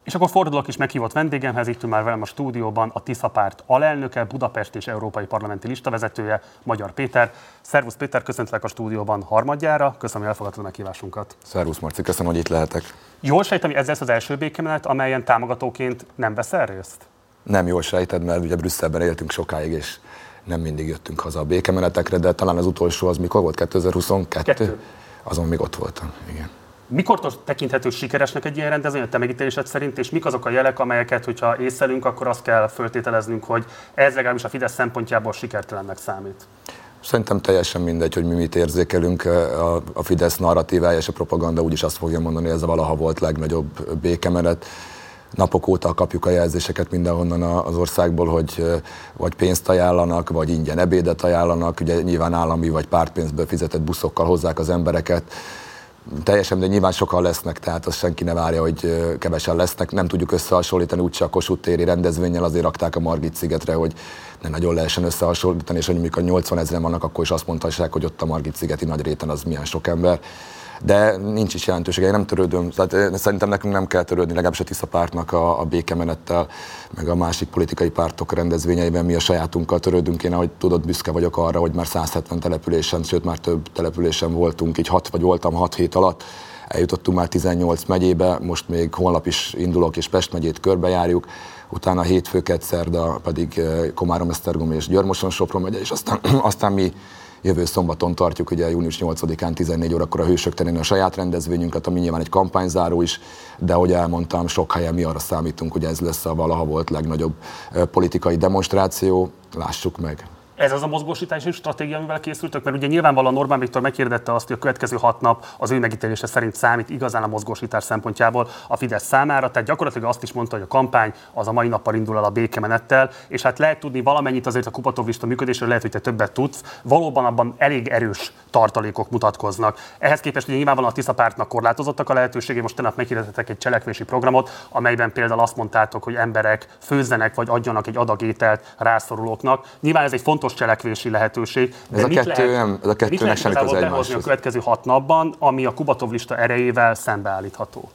És akkor fordulok is meghívott vendégemhez, itt ül már velem a stúdióban a Tisza párt alelnöke, Budapest és Európai Parlamenti listavezetője, Magyar Péter. Szervusz Péter, köszöntelek a stúdióban harmadjára, köszönöm, hogy elfogadtad a meghívásunkat. Szervusz Marci, köszönöm, hogy itt lehetek. Jól sejtem, hogy ez lesz az első békemenet, amelyen támogatóként nem veszel részt? Nem jól sejted, mert ugye Brüsszelben éltünk sokáig, és nem mindig jöttünk haza a békemenetekre, de talán az utolsó az mikor volt? 2022? Azon még ott voltam, igen. Mikortól tekinthető sikeresnek egy ilyen rendezvény, a te megítélésed szerint, és mik azok a jelek, amelyeket, hogyha észlelünk, akkor azt kell föltételeznünk, hogy ez legalábbis a Fidesz szempontjából sikertelennek számít? Szerintem teljesen mindegy, hogy mi mit érzékelünk. A Fidesz narratívája és a propaganda úgyis azt fogja mondani, hogy ez a valaha volt legnagyobb békemenet. Napok óta kapjuk a jelzéseket mindenhonnan az országból, hogy vagy pénzt ajánlanak, vagy ingyen ebédet ajánlanak. Ugye nyilván állami vagy pártpénzből fizetett buszokkal hozzák az embereket. Teljesen, de nyilván sokan lesznek, tehát azt senki ne várja, hogy kevesen lesznek. Nem tudjuk összehasonlítani, úgyse a Kossuth téri rendezvénnyel, azért rakták a Margit-szigetre, hogy ne nagyon lehessen összehasonlítani, és hogy amikor 80 000 vannak, akkor is azt mondhassák, hogy ott a Margit-szigeti Nagyréten az milyen sok ember. De nincs is jelentősége, én nem törődöm, tehát szerintem nekünk nem kell törődni, legalábbis a Tisza pártnak a békemenettel, meg a másik politikai pártok rendezvényeiben mi a sajátunkkal törődünk. Én, ahogy tudod, büszke vagyok arra, hogy már 170 településen, sőt már több településen voltunk, így voltam 6 hét alatt, eljutottunk már 18 megyébe, most még holnap is indulok és Pest megyét körbejárjuk, utána hétfő, szerda pedig Komárom, Esztergom és Győr-Moson-Sopron megye, és aztán mi jövő szombaton tartjuk, ugye június 8-án 14 órakor a Hősök terén a saját rendezvényünket, ami nyilván egy kampányzáró is, de ahogy elmondtam, sok helyen mi arra számítunk, hogy ez lesz a valaha volt legnagyobb politikai demonstráció, lássuk meg. Ez az a mozgósítási stratégia, amivel készültök? Mert ugye nyilvánvalóan Orbán Viktor meghirdette azt, hogy a következő 6 nap az ő megítélése szerint számít igazán a mozgósítás szempontjából a Fidesz számára. Tehát gyakorlatilag azt is mondta, hogy a kampány az a mai nappal indul el a békemenettel, és hát lehet tudni valamennyit azért a Kubatov-lista működésről, lehet, hogy te többet tudsz. Valóban abban elég erős tartalékok mutatkoznak. Ehhez képest ugye nyilvánvalóan a Tisza pártnak korlátozottak a lehetőségei. Most tegnap meghirdetettek egy cselekvési programot, amelyben például azt mondtátok, hogy emberek főzzenek vagy adjanak egy adag ételt rászorulóknak. Nyilván ez egy fontos cselekvési lehetőség. Ez a kettőnek semmi köze egymáshoz. A következő 6 napban, ami a Kubatov-lista erejével szembeállítható?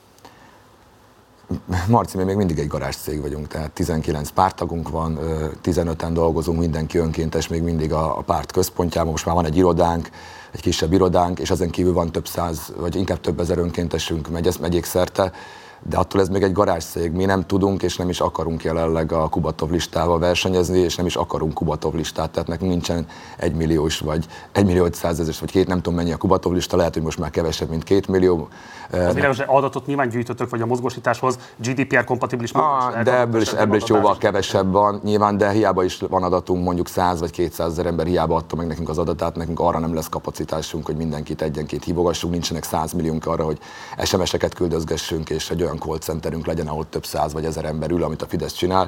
Marci, mi még mindig egy garázscég vagyunk, tehát 19 párttagunk van, 15-en dolgozunk, mindenki önkéntes még mindig a párt központjában, most már van egy irodánk, egy kisebb irodánk, és ezen kívül van több száz, vagy inkább több ezer önkéntesünk megyék szerte, de attól ez még egy garázscég. Mi nem tudunk és nem is akarunk jelenleg a Kubatov listával versenyezni, és nem is akarunk Kubatov listát, tehát nekünk nincsen 1 milliós, vagy 1 millió 500 000, vagy 2, nem tudom mennyi a Kubatov lista, lehet, hogy most már kevesebb, mint 2 millió. Az világos, hogy adatot nyilván gyűjtötök, vagy a mozgósításhoz GDPR-kompatibilis de ebből is jóval kevesebb van, nyilván, de hiába is van adatunk, mondjuk 100 vagy 200 000 ember hiába adta meg nekünk az adatát, nekünk arra nem lesz kapacitásunk, hogy mindenkit egyenként hívogassunk, nincsenek 100 milliónk arra, hogy SMS-eket küldözgessünk, és egy olyan call centerünk legyen, ahol több 100 vagy 1000 ember ül, amit a Fidesz csinál.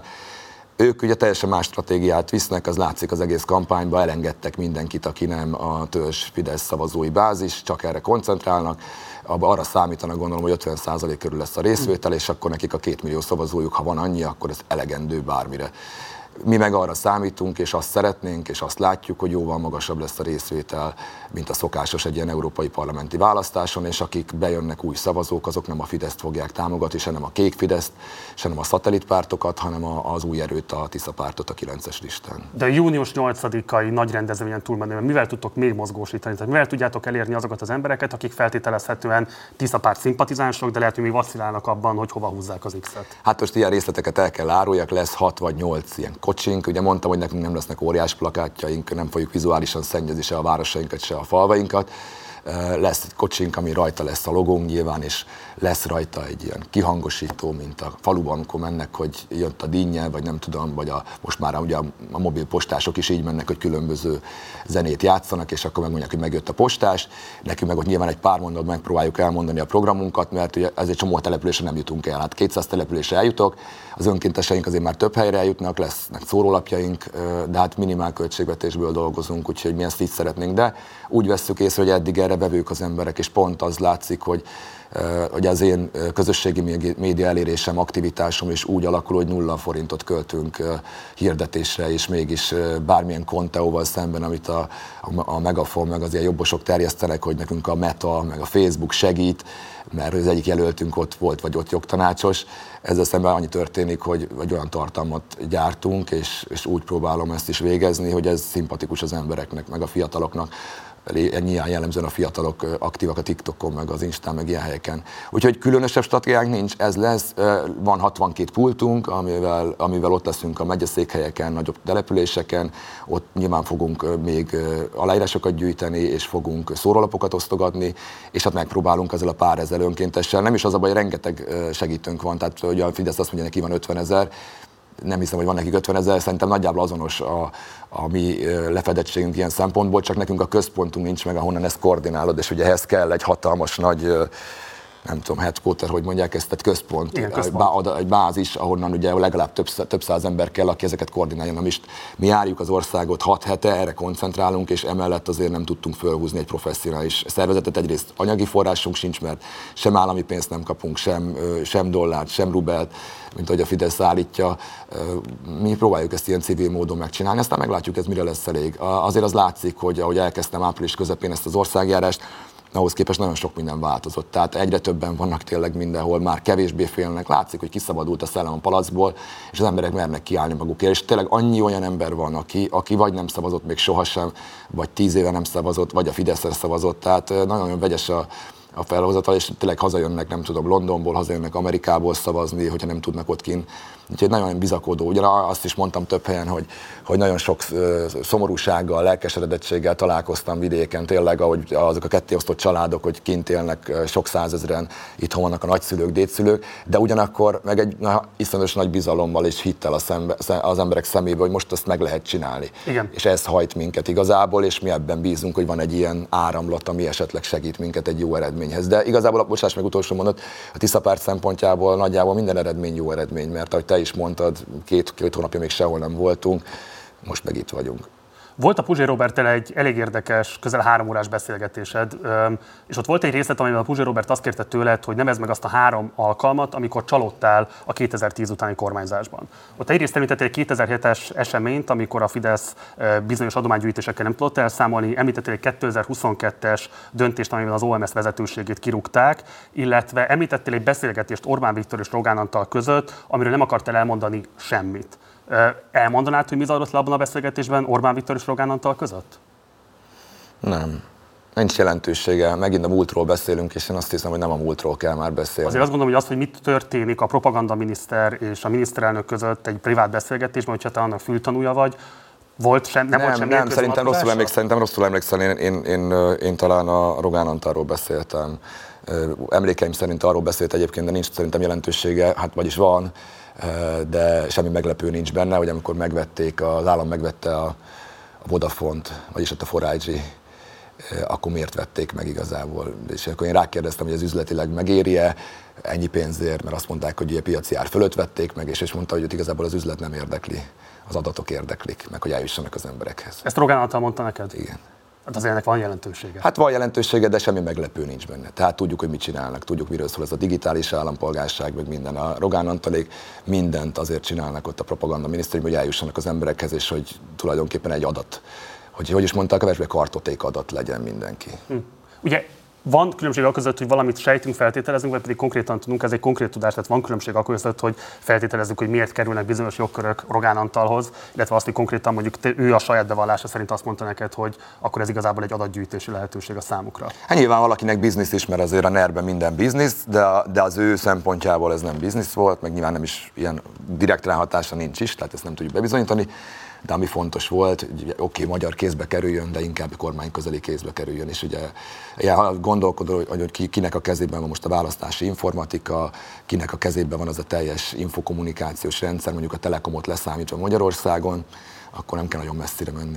Ők ugye teljesen más stratégiát visznek, az látszik az egész kampányban, elengedtek mindenkit, aki nem a törzs Fidesz szavazói bázis, csak erre koncentrálnak. Arra számítanak, gondolom, hogy 50% körül lesz a részvétel, és akkor nekik a 2 millió szavazójuk, ha van annyi, akkor ez elegendő bármire. Mi meg arra számítunk, és azt szeretnénk, és azt látjuk, hogy jóval magasabb lesz a részvétel, mint a szokásos egy ilyen európai parlamenti választáson, és akik bejönnek új szavazók, azok nem a Fideszt fogják támogatni, se nem a kék Fideszt, se nem a szatellitpártokat, hanem az új erőt, a Tisza pártot a 9-es listán. De a június 8-ai nagy rendezvényen túlmenően mivel tudtok még mozgósítani? Tehát mivel tudjátok elérni azokat az embereket, akik feltételezhetően Tisza párt szimpatizánsok, de lehet, hogy még vacilálnak abban, hogy hova húzzák az X-et? Hát most ilyen részleteket el kell áruljak, lesz 6 vagy 8 ilyen kocsink. Ugye mondtam, hogy nekünk nem lesznek óriás plakátjaink, nem fogjuk vizuálisan szennyezni se a városainkat, se a falvainkat. Lesz egy kocsink, ami rajta lesz a logónk nyilván, és lesz rajta egy ilyen kihangosító, mint a faluban, amikor mennek, hogy jött a dinnye, vagy nem tudom, vagy most már ugye a mobil postások is így mennek, hogy különböző zenét játszanak, és akkor megmondják, hogy megjött a postás. Nekünk meg ott nyilván egy pár mondatban megpróbáljuk elmondani a programunkat, mert ugye ez egy csomó településre nem jutunk el. Hát 200 településre eljutok, az önkénteseink azért már több helyre eljutnak, lesznek szórólapjaink, de hát minimál költségvetésből dolgozunk, úgyhogy mi ezt így szeretnénk. De úgy vesszük észre, hogy eddig erre vevők az emberek, és pont az látszik, hogy hogy az én közösségi média elérésem, aktivitásom is úgy alakul, hogy 0 forintot költünk hirdetésre, és mégis bármilyen konteóval szemben, amit a Megafon, meg az ilyen jobbosok terjesztenek, hogy nekünk a Meta, meg a Facebook segít, mert az egyik jelöltünk ott volt, vagy ott jogtanácsos. Ezzel szemben annyi történik, hogy olyan tartalmat gyártunk, és úgy próbálom ezt is végezni, hogy ez szimpatikus az embereknek, meg a fiataloknak. Nyilván jellemzően a fiatalok aktívak a TikTokon, meg az Instán, meg ilyen helyeken. Úgyhogy különösebb stratégiánk nincs, ez lesz. Van 62 pultunk, amivel ott leszünk a megyeszékhelyeken, nagyobb településeken, ott nyilván fogunk még aláírásokat gyűjteni, és fogunk szórólapokat osztogatni, és hát megpróbálunk ezzel a pár ezer önkéntessel. Nem is az a baj, rengeteg segítőnk van, tehát ugye a Fidesz azt mondja, neki van 50 000, nem hiszem, hogy van nekik 50 000, szerintem nagyjából azonos a mi lefedettségünk ilyen szempontból, csak nekünk a központunk nincs meg, ahonnan ezt koordinálod, és ugye ehhez kell egy hatalmas nagy, nem tudom, headquarter, hogy mondják ezt, tehát központ, egy bázis, ahonnan ugye legalább több száz ember kell, aki ezeket koordinálja. Na most mi járjuk az országot 6 hete, erre koncentrálunk, és emellett azért nem tudtunk fölhúzni egy professzionális szervezetet. Egyrészt anyagi forrásunk sincs, mert sem állami pénzt nem kapunk, sem dollárt, sem rubelt, mint ahogy a Fidesz állítja. Mi próbáljuk ezt ilyen civil módon megcsinálni, aztán meglátjuk, ez mire lesz elég. Azért az látszik, hogy ahogy elkezdtem április közepén ezt az országjárást, ahhoz képest nagyon sok minden változott. Tehát egyre többen vannak tényleg mindenhol, már kevésbé félnek. Látszik, hogy kiszabadult a szellem a palacból, és az emberek mernek kiállni magukért. És tényleg annyi olyan ember van, aki vagy nem szavazott még sohasem, vagy 10 éve nem szavazott, vagy a Fideszre szavazott. Tehát nagyon vegyes a felhozatal, és tényleg hazajönnek, nem tudom, Londonból, hazajönnek Amerikából szavazni, hogyha nem tudnak ott kint. Úgyhogy nagyon bizakodó. Ugyan azt is mondtam több helyen, hogy nagyon sok szomorúsággal, lelkeseredettséggel találkoztam vidéken, tényleg, ahogy azok a kettéosztott családok, hogy kint élnek sok százezren, itthon vannak a nagyszülők, dédszülők, de ugyanakkor meg egy iszonyatos nagy bizalommal és hittel az emberek szemébe, hogy most ezt meg lehet csinálni. Igen. És ez hajt minket igazából, és mi ebben bízunk, hogy van egy ilyen áramlat, ami esetleg segít minket egy jó eredményhez. De igazából, bocsáss meg, utolsó mondat, a Tiszapárt szempontjából nagyjából minden eredmény jó eredmény, mert ahogy te is mondtad, két hónapja még sehol nem voltunk, most meg itt vagyunk. Volt a Puzsé Roberttel egy elég érdekes, közel 3 órás beszélgetésed, és ott volt egy részlet, amiben a Puzsé Robert azt kérte tőled, hogy nevezd meg azt a 3 alkalmat, amikor csalódtál a 2010 utáni kormányzásban. Ott egyrészt említettél egy 2007-es eseményt, amikor a Fidesz bizonyos adománygyűjtésekkel nem tudott elszámolni, említettél egy 2022-es döntést, amiben az OMS vezetőségét kirúgták, illetve említettél egy beszélgetést Orbán Viktor és Rogán Antal között, amiről nem akartál elmondani semmit. Elmondanád, hogy mi zajlott le abban a beszélgetésben Orbán Viktor és Rogán Antal között? Nem. Nincs jelentősége. Megint a múltról beszélünk, és én azt hiszem, hogy nem a múltról kell már beszélni. Azért azt gondolom, hogy az, hogy mit történik a propagandaminiszter és a miniszterelnök között egy privát beszélgetésben, hogyha te annak fültanúja vagy, volt sem, nem volt semmi. Nem, szerintem rosszul emlékszel. Én talán a Rogán Antalról beszéltem. Emlékeim szerint arról beszélt egyébként, de nincs szerintem jelentősége, hát vagyis van, de semmi meglepő nincs benne, hogy amikor az állam megvette a Vodafont, vagyis ott a 4G, akkor miért vették meg igazából. És akkor én rákérdeztem, hogy ez üzletileg megéri-e ennyi pénzért, mert azt mondták, hogy ugye piaci ár fölött vették meg, és mondta, hogy igazából az üzlet nem érdekli, az adatok érdeklik, meg hogy eljussanak az emberekhez. Ezt Rogán Antal mondta neked? Igen. Hát azért ennek van jelentősége. Hát van jelentősége, de semmi meglepő nincs benne. Tehát tudjuk, hogy mit csinálnak, tudjuk, miről szól ez a digitális állampolgárság, meg minden. A Rogán Antalék mindent azért csinálnak ott a propagandaminisztériumban, hogy eljussanak az emberekhez, és hogy tulajdonképpen egy adat, hogy is mondták, kevesbé kartoték adat legyen mindenki. Ugye van különbség a között, hogy valamit sejtünk, feltételezünk, vagy pedig konkrétan tudunk, ez egy konkrét tudás, tehát van különbség a között, hogy feltételezzük, hogy miért kerülnek bizonyos jogkörök Rogán Antalhoz, illetve azt, hogy konkrétan mondjuk ő a saját bevallása szerint azt mondta neked, hogy akkor ez igazából egy adatgyűjtési lehetőség a számukra. Hát nyilván valakinek biznisz is, mert azért a NER-ben minden biznisz, de az ő szempontjából ez nem biznisz volt, meg nyilván nem is ilyen direkt ráhatása nincs is, tehát ezt nem tudjuk bebizonyítani. De ami fontos volt, hogy oké, magyar kézbe kerüljön, de inkább kormányközeli kézbe kerüljön. És ugye gondolkodó, hogy kinek a kezében van most a választási informatika, kinek a kezében van az a teljes infokommunikációs rendszer, mondjuk a Telekomot leszámítva Magyarországon, akkor nem kell nagyon messzire menni.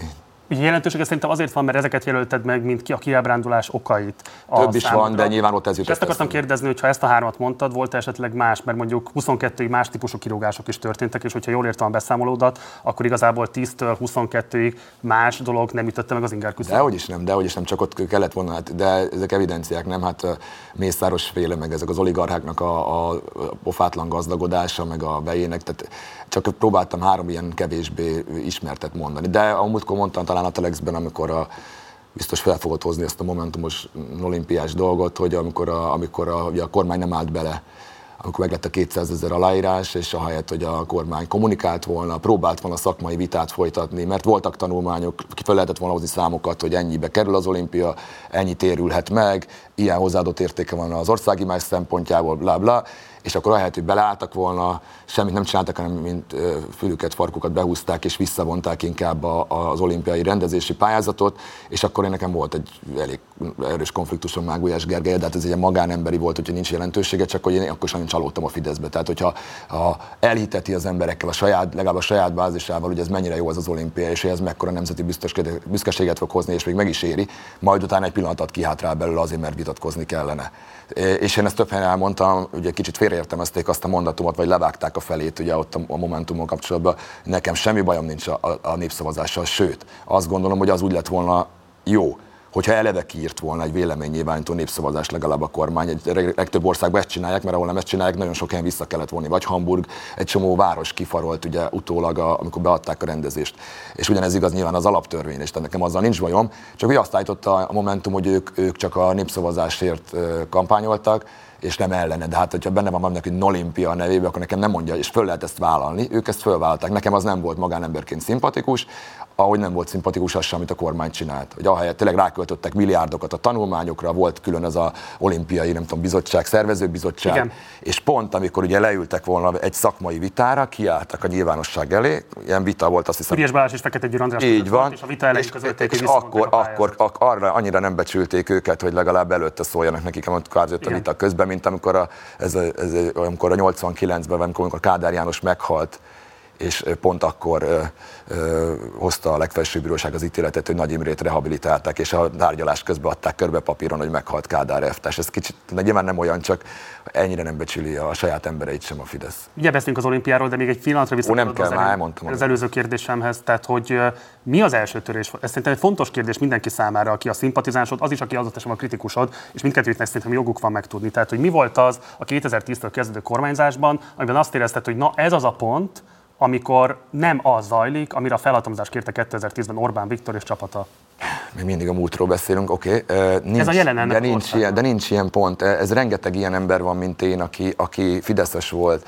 Ugye jelentősége szerintem azért van, mert ezeket jelölted meg, mint ki a kiábrándulás okait. Több is van, de nyilván ott ez jutott. Ezt akartam kérdezni, hogy ha ezt a hármat mondtad, volt esetleg más, mert mondjuk 22-ig más típusú kirúgások is történtek, és hogyha jól értem a beszámolódat, akkor igazából 10-től 22-ig más dolog nem ütötte meg az inger küszöböt. Dehogy is nem, csak ott kellett volna, de ezek evidenciák, nem? Hát Mészáros féle, meg ezek az oligarcháknak a pofátlan gazdagodása, meg a vejének, tehát csak próbáltam 3 ilyen kevésbé ismertet mondani. De a múltkor mondtam talán a Telexben, amikor biztos fel fogod hozni ezt a momentumos olimpiás dolgot, hogy amikor a kormány nem állt bele, amikor meglett a 200 000 aláírás, és ahelyett, hogy a kormány kommunikált volna, próbált volna szakmai vitát folytatni, mert voltak tanulmányok, fel lehetett volna hozni számokat, hogy ennyibe kerül az olimpia, ennyit térülhet meg, ilyen hozzáadott értéke van az országimázs szempontjából, bla bla, és akkor ahelyett, hogy beleálltak volna, semmit nem csináltak, hanem mint fülüket, farkukat behúzták, és visszavonták inkább az olimpiai rendezési pályázatot, és akkor nekem volt egy elég erős konfliktusom már Gulyás Gergellyel, de hát ez egy magánemberi volt, hogyha nincs jelentősége, csak hogy én akkor is nagyon csalódtam a Fideszbe. Tehát, hogyha elhiteti az emberekkel, legalább a saját bázisával, hogy ez mennyire jó az olimpia, és hogy ez mekkora nemzeti büszkeséget fog hozni, és még meg is éri, majd utána egy pillanatot kihátrál belőle azért, mert vitatkozni kellene. És én ezt több helyen elmondtam, ugye kicsit félreértelmezték azt a mondatomot, vagy levágták a felét ugye ott a Momentummal kapcsolatban. Nekem semmi bajom nincs a népszavazással, sőt, azt gondolom, hogy az úgy lett volna jó, hogyha eleve kiírt volna egy véleménynyilvánító népszavazást legalább a kormány. Egy legtöbb országban ezt csinálják, mert ahol nem ezt csinálják, nagyon sok helyen vissza kellett vonni. Vagy Hamburg, egy csomó város kifarolt ugye utólag, amikor beadták a rendezést. És ugyanez igaz nyilván az alaptörvény, és nekem azzal nincs bajom. Csak azt állította a Momentum, hogy ők csak a népszavazásért kampányoltak, és nem ellene. De hát, hogyha benne van valamnak, hogy Nolimpia nevében, akkor nekem nem mondja, és föl lehet ezt vállalni. Ők ezt fölvállalták. Nekem az nem volt magánemberként szimpatikus, ahogy nem volt szimpatikus az sem, amit a kormány csinált. Hogy ahelyett tényleg ráköltöttek milliárdokat a tanulmányokra, volt külön ez az olimpiai, nem tudom, bizottság, szervezőbizottság, igen. És pont amikor ugye leültek volna egy szakmai vitára, kiálltak a nyilvánosság elé, ilyen vita volt, azt hiszem. Frigyes Balázs és Fekete Győr András így van, és a vita elején közölték, és akkor arra annyira nem becsülték őket, hogy legalább előtte szóljanak nekik, amikor jött a vita közben, mint amikor amikor a 89-ben, amikor Kádár János meghalt, és pont akkor hozta a legfelsőbb bíróság az ítéletet, hogy Nagy Imrét rehabilitálták, és a tárgyalás közben adták körbe papíron, hogy meghalt Kádár elvtárs. Ez kicsit nyilván nem olyan, csak ennyire nem becsüli a saját embereit sem a Fidesz. Ugye beszélünk az olimpiáról, de még egy pillanatra visszatérve az előző kérdésemhez, tehát hogy mi az első törés? Ez szerintem egy fontos kérdés mindenki számára, aki a szimpatizánsod, az is, aki adott esetben a kritikusod, és mindkettőjüknek szerintem joguk van megtudni. Tehát, hogy mi volt az a 2010-től kezdődő kormányzásban, amiben azt érezted, hogy na ez az a pont, amikor nem az zajlik, amire a felhatalmazást kérte 2010-ben Orbán Viktor és csapata. Még mindig a múltról beszélünk, oké. Ez a jelen ennek de nincs ilyen pont. Ez rengeteg ilyen ember van, mint én, aki fideszes volt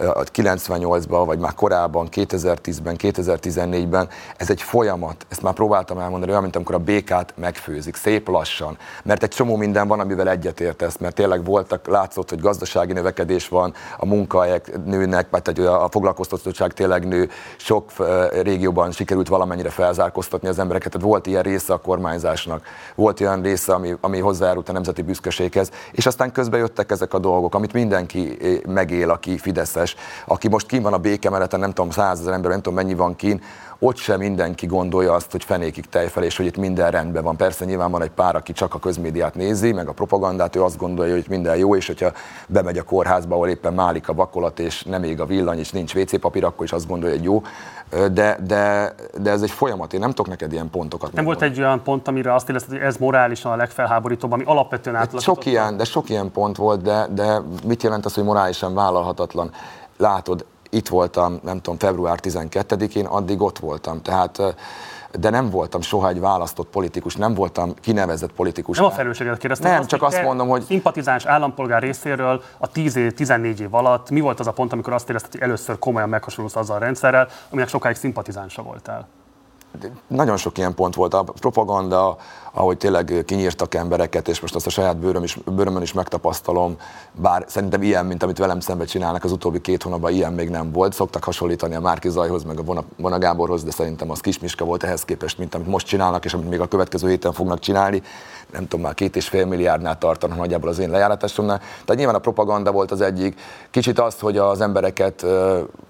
98-ban, vagy már korábban, 2010-ben, 2014-ben. Ez egy folyamat. Ezt már próbáltam elmondani, olyan, mint amikor a békát megfőzik, szép lassan. Mert egy csomó minden van, amivel egyetértesz, mert tényleg látszott, hogy gazdasági növekedés van, a munkahelyek nőnek, vagy a foglalkoztatottság tényleg nő, sok régióban sikerült valamennyire felzárkóztatni az embereket. Tehát volt ilyen része a kormányzásnak, volt olyan része, ami hozzájárult a nemzeti büszkeséghez, és aztán közben jöttek ezek a dolgok, amit mindenki megél, aki fideszes, aki most kín van a békemeleten, nem tudom, 100 000 ember, nem tudom mennyi van kín, ott sem mindenki gondolja azt, hogy fenékig tejfel, és hogy itt minden rendben van. Persze nyilván van egy pár, aki csak a közmédiát nézi, meg a propagandát, ő azt gondolja, hogy minden jó, és hogyha bemegy a kórházba, ahol éppen málik a vakolat, és nem ég a villany, és nincs WC papír, akkor is azt gondolja, hogy jó. De ez egy folyamat, én nem tudok neked ilyen pontokat nem mondani. Volt egy olyan pont, amire azt érezted, hogy ez morálisan a legfelháborítóbb, ami alapvetően átlagos. Sok ilyen pont volt, de mit jelent az, hogy morálisan vállalhatatlan? Látod, itt voltam, nem tudom, február 12-én, addig ott voltam. Tehát, de nem voltam soha egy választott politikus, nem voltam kinevezett politikus. Nem a felelősséget kérdeztem. Nem, csak azt mondom, hogy... Szimpatizáns állampolgár részéről a 10-14 év alatt mi volt az a pont, amikor azt érezted, hogy először komolyan meghasonlulsz azzal a rendszerrel, aminek sokáig szimpatizánsa voltál? Nagyon sok ilyen pont volt. A propaganda, ahogy tényleg kinyírtak embereket, és most azt a saját bőrömön is megtapasztalom, bár szerintem ilyen, mint amit velem szembe csinálnak az utóbbi 2 hónapban, ilyen még nem volt. Szoktak hasonlítani a Márki Zajhoz, meg a Vona Gáborhoz, de szerintem az kismiska volt ehhez képest, mint amit most csinálnak, és amit még a következő héten fognak csinálni. Nem tudom, már 2,5 milliárdnál tartanak nagyjából az én lejáratásomnál. Tehát nyilván a propaganda volt az egyik. Kicsit az, hogy az embereket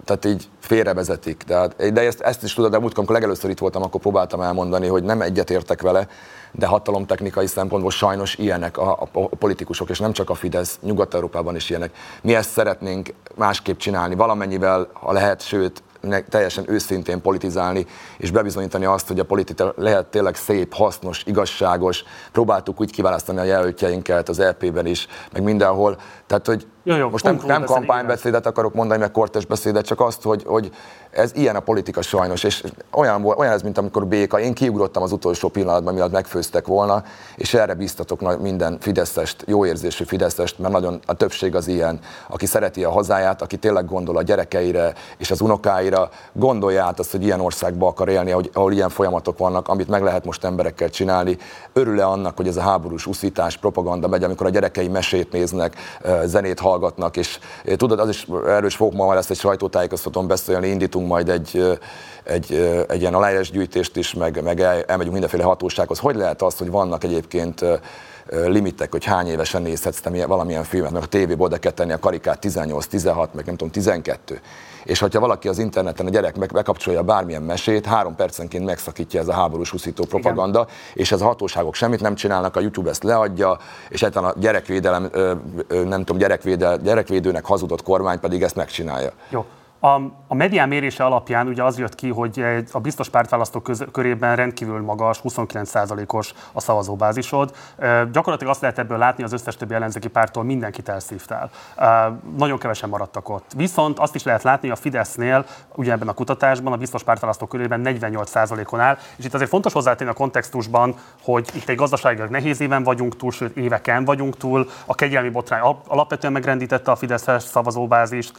tehát így félrevezetik. De ezt is tudod, de múltkor, amikor legelőször itt voltam, akkor próbáltam elmondani, hogy nem egyetértek vele, de hatalomtechnikai szempontból sajnos ilyenek a politikusok, és nem csak a Fidesz, Nyugat-Európában is ilyenek. Mi ezt szeretnénk másképp csinálni, valamennyivel, ha lehet, sőt, teljesen őszintén politizálni, és bebizonyítani azt, hogy a politika lehet tényleg szép, hasznos, igazságos. Próbáltuk úgy kiválasztani a jelöltjeinket az EP-ben is, meg mindenhol. Tehát, hogy most nem kampánybeszédet akarok mondani, meg kortes beszédet, csak azt, hogy ez ilyen a politika sajnos, és olyan ez, mint amikor béka. Én kiugrottam az utolsó pillanatban, mielőtt megfőztek volna, és erre bíztatok minden fideszest, jó érzésű fideszest, mert nagyon a többség az ilyen, aki szereti a hazáját, aki tényleg gondol a gyerekeire és az unokáira, gondolja át azt, hogy ilyen országban akar élni, ahol ilyen folyamatok vannak, amit meg lehet most emberekkel csinálni. Örül-e annak, hogy ez a háborús uszítás, propaganda megy, amikor a gyerekei mesét néznek, zenét hallgatnak, és tudod, erről is fogok ma lesz egy sajtótájékoztatón beszélni, indítunk majd egy ilyen aláírásgyűjtést is, meg elmegyünk mindenféle hatósághoz. Hogy lehet az, hogy vannak egyébként limitek, hogy hány évesen nézhetsz te valamilyen filmet, meg a tévéból oda kell tenni a karikát 18, 16, meg nem tudom, 12. És hogyha valaki az interneten, a gyerek bekapcsolja bármilyen mesét, 3 percenként megszakítja ez a háborús uszító propaganda, igen. És ez a hatóságok semmit nem csinálnak, a YouTube ezt leadja, és egyáltalán a gyerekvédelem, nem tudom, gyerekvédőnek hazudott kormány pedig ezt megcsinálja. Jó. A medián mérése alapján ugye az jött ki, hogy a biztos pártválasztók körében rendkívül magas, 29%-os a szavazóbázisod. Gyakorlatilag azt lehet ebből látni, az összes többi ellenzéki pártól mindenkit elszívtál. Nagyon kevesen maradtak ott. Viszont azt is lehet látni, hogy a Fidesznél, ugye ebben a kutatásban, a biztos pártválasztók körében 48%-on áll, és itt azért fontos hozzátenni a kontextusban, hogy itt egy gazdaságilag nehéz éven vagyunk túl, sőt éveken vagyunk túl, a kegyelmi botrány alapvetően megrendítette a fideszes szavazóbázist,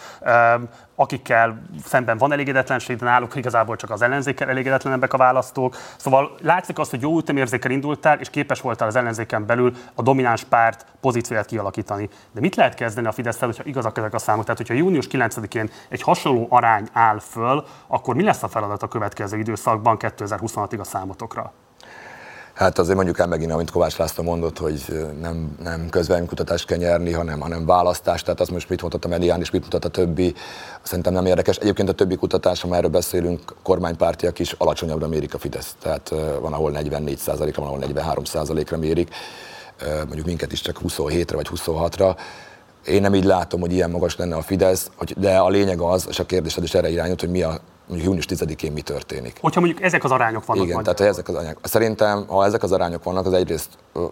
akikkel szemben van elégedetlenség, de náluk igazából csak az ellenzékkel elégedetlenebbek a választók. Szóval látszik az, hogy jó ütemérzékkel indultál, és képes voltál az ellenzéken belül a domináns párt pozícióját kialakítani. De mit lehet kezdeni a Fidesszel, hogyha igazak ezek a számok? Tehát, hogyha június 9-én egy hasonló arány áll föl, akkor mi lesz a feladat a következő időszakban 2026-ig a számotokra? Hát azért mondjuk el megint, amit Kovács László mondott, hogy nem közvéleménykutatást kell nyerni, hanem választást. Tehát azt most mit mutat a medián, és mit mutat a többi, szerintem nem érdekes. Egyébként a többi kutatás, ha erről beszélünk, kormánypártiak is alacsonyabbra mérik a Fidesz. Tehát van, ahol 44%-ra, van, ahol 43%-ra mérik. Mondjuk minket is csak 27-re vagy 26-ra. Én nem így látom, hogy ilyen magas lenne a Fidesz, de a lényeg az, és a kérdésed is erre irányult, hogy mi a mondjuk június 10-én mi történik. Hogyha mondjuk ezek az arányok vannak. Igen, tehát ezek az arányok. Szerintem, ha ezek az arányok vannak, az egyrészt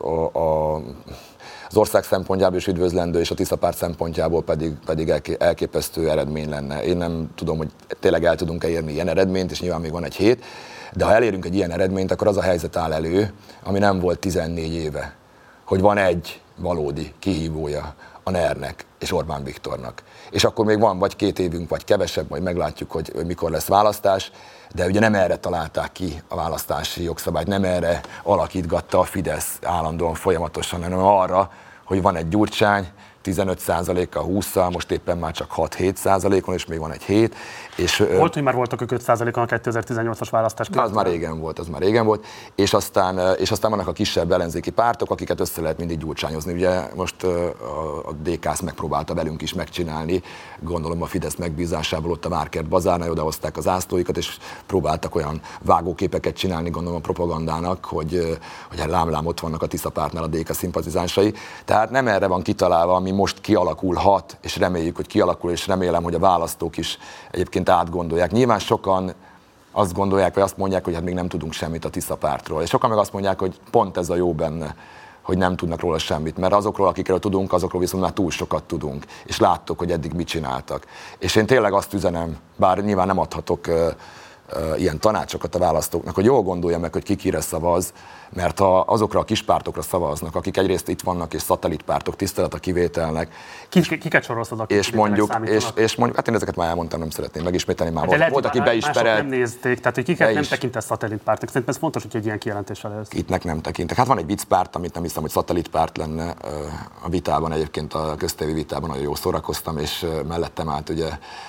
az ország szempontjából is üdvözlendő, és a Tisza párt szempontjából pedig elképesztő eredmény lenne. Én nem tudom, hogy tényleg el tudunk-e érni ilyen eredményt, és nyilván még van egy hét, de ha elérünk egy ilyen eredményt, akkor az a helyzet áll elő, ami nem volt 14 éve, hogy van egy valódi kihívója a NER-nek és Orbán Viktornak. És akkor még van vagy 2 évünk, vagy kevesebb, majd meglátjuk, hogy mikor lesz választás, de ugye nem erre találták ki a választási jogszabályt, nem erre alakítgatta a Fidesz állandóan folyamatosan, hanem arra, hogy van egy Gyurcsány, 15%-kal, 20-szal, most éppen már csak 6-7%-on, és még van egy 7. És, volt, hogy már voltak 5%-on a 2018-as választás. Az már régen volt, és aztán vannak a kisebb ellenzéki pártok, akiket össze lehet mindig gyurcsányozni. Ugye most a DK-sz megpróbálta velünk is megcsinálni, gondolom a Fidesz megbízásából ott a Várkert bazárnál odahozták az zászlóikat, és próbáltak olyan vágóképeket csinálni, gondolom a propagandának, hogy lám ott vannak a Tisza pártnál a DK szimpatizánsai. Tehát nem erre van kitalálva, ami most kialakulhat, és reméljük, hogy kialakul, és remélem, hogy a választók is egyébként átgondolják. Nyilván sokan azt gondolják, vagy azt mondják, hogy hát még nem tudunk semmit a Tisza pártról. És sokan meg azt mondják, hogy pont ez a jó benne, hogy nem tudnak róla semmit, mert azokról, akikről tudunk, azokról viszont már túl sokat tudunk, és láttuk, hogy eddig mit csináltak. És én tényleg azt üzenem, bár nyilván nem adhatok ilyen tanácsokat a választóknak, hogy jól gondolja meg, hogy ki kire szavaz, mert ha azokra a kispártokra szavaznak, akik egyrészt itt vannak, és szatellitpártok, tisztelet a kivételnek. Kiket sorolszod, akik és mondjuk, hát én ezeket már elmondtam, nem szeretném megismételni, már volt, aki beismerelt. Nem nézték, tehát hogy kiket nem tekintesz szatellitpártnak. Szerintem ez fontos, hogy egy ilyen kijelentéssel ez. Ittnek nem tekintek. Hát van egy viccpárt, amit nem hiszem, hogy szatellitpárt lenne. A vitában egyébként, a köztévi vitában nagyon jól szórakoztam, és mellettem állt ugye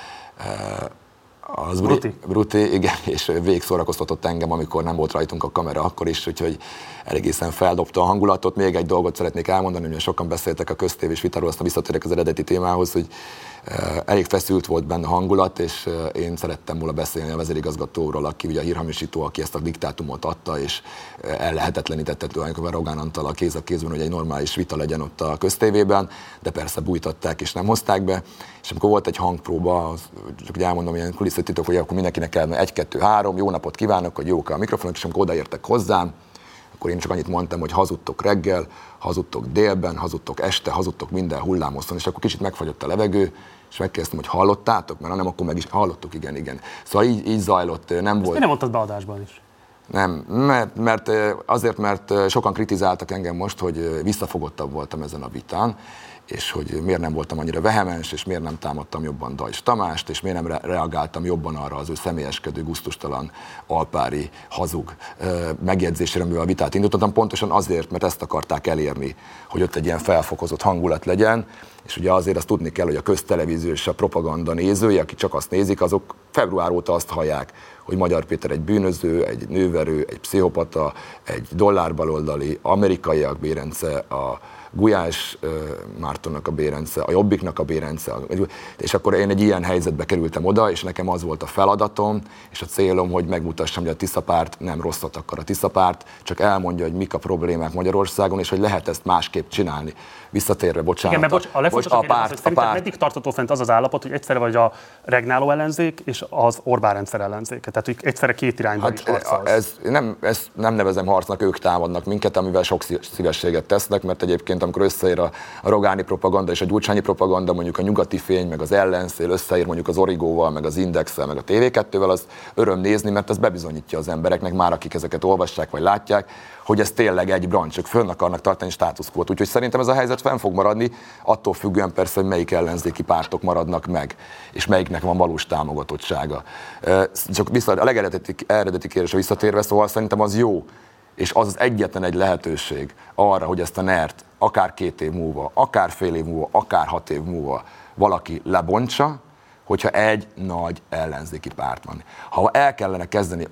az Bruti, igen, és végig szórakoztatott engem, amikor nem volt rajtunk a kamera akkor is, úgyhogy egészen feldobta a hangulatot. Még egy dolgot szeretnék elmondani, hogy sokan beszéltek a köztévés vitáról, aztán visszatérek az eredeti témához, hogy Elég feszült volt benne a hangulat, és én szerettem volna beszélni a vezérigazgatóról, aki ugye a hírhamisító, aki ezt a diktátumot adta, és ellehetetlenítette tulajdonképpen Rogán Antallal kéz a kézben, hogy egy normális vita legyen ott a köztévében, de persze bújtatták és nem hozták be. És amikor volt egy hangpróba, csak elmondom, ilyen kulisszatitok, hogy akkor mindenkinek kellene 1, 2, 3, jó napot kívánok, hogy jók a mikrofonok, és amikor odaértek hozzám, akkor én csak annyit mondtam, hogy hazudtok reggel, hazudtok délben, hazudtok este, hazudtok minden hullámoszon, és akkor kicsit megfagyott a levegő, és megkérdeztem, hogy hallottátok, mert nem, akkor meg is hallottuk, igen. Szóval így zajlott, nem ezt volt. nem mondtad beadásban is. Nem, mert sokan kritizáltak engem most, hogy visszafogottabb voltam ezen a vitán, és hogy miért nem voltam annyira vehemens, és miért nem támadtam jobban Dajcs Tamást, és miért nem reagáltam jobban arra az ő személyeskedő, gusztustalan, alpári, hazug megjegyzésére, amivel a vitát indítottam, pontosan azért, mert ezt akarták elérni, hogy ott egy ilyen felfokozott hangulat legyen, és ugye azért azt tudni kell, hogy a köztelevízió és a propaganda nézői, akik csak azt nézik, azok február óta azt hallják, hogy Magyar Péter egy bűnöző, egy nőverő, egy pszichopata, egy dollárbaloldali, amerikaiak Bérence, a Gulyás Mártonnak a Bérence, a Jobbiknak a Bérence, és akkor én egy ilyen helyzetbe kerültem oda, és nekem az volt a feladatom, és a célom, hogy megmutassam, hogy a Tisza párt nem rosszat akar. A Tisza párt csak elmondja, hogy mik a problémák Magyarországon, és hogy lehet ezt másképp csinálni. Visszatérve, bocsánat. Igen, mert a legfontosabb kérdés, hogy meddig tartható fent az állápot, hogy egyszerre vagy a regnáló ellenzék és az Orbán rendszer ellenzéke. Tehát, hogy egyszerre két irányban is harcolsz. Ezt nem nevezem harcnak, ők támadnak minket, amivel sok szívességet tesznek, mert egyébként amikor összeér a rogáni propaganda és a gyurcsányi propaganda, mondjuk a Nyugati Fény, meg az Ellenszél összeér mondjuk az Origóval, meg az Indexel, meg a TV2-vel, az öröm nézni, mert ez bebizonyítja az embereknek, már akik ezeket olvassák vagy látják, hogy ez tényleg egy brancs, ők fönn akarnak tartani státuszkvót. Úgyhogy szerintem ez a helyzet fenn fog maradni, attól függően persze, hogy melyik ellenzéki pártok maradnak meg, és melyiknek van valós támogatottsága. Csak a legeredeti kérdésre visszatérve, szóval szerintem az jó, és az egyetlen egy lehetőség arra, hogy ezt a NER-t akár 2 év múlva, akár fél év múlva, akár 6 év múlva valaki lebontsa, hogyha egy nagy ellenzéki párt van. Ha el kellene kezdeni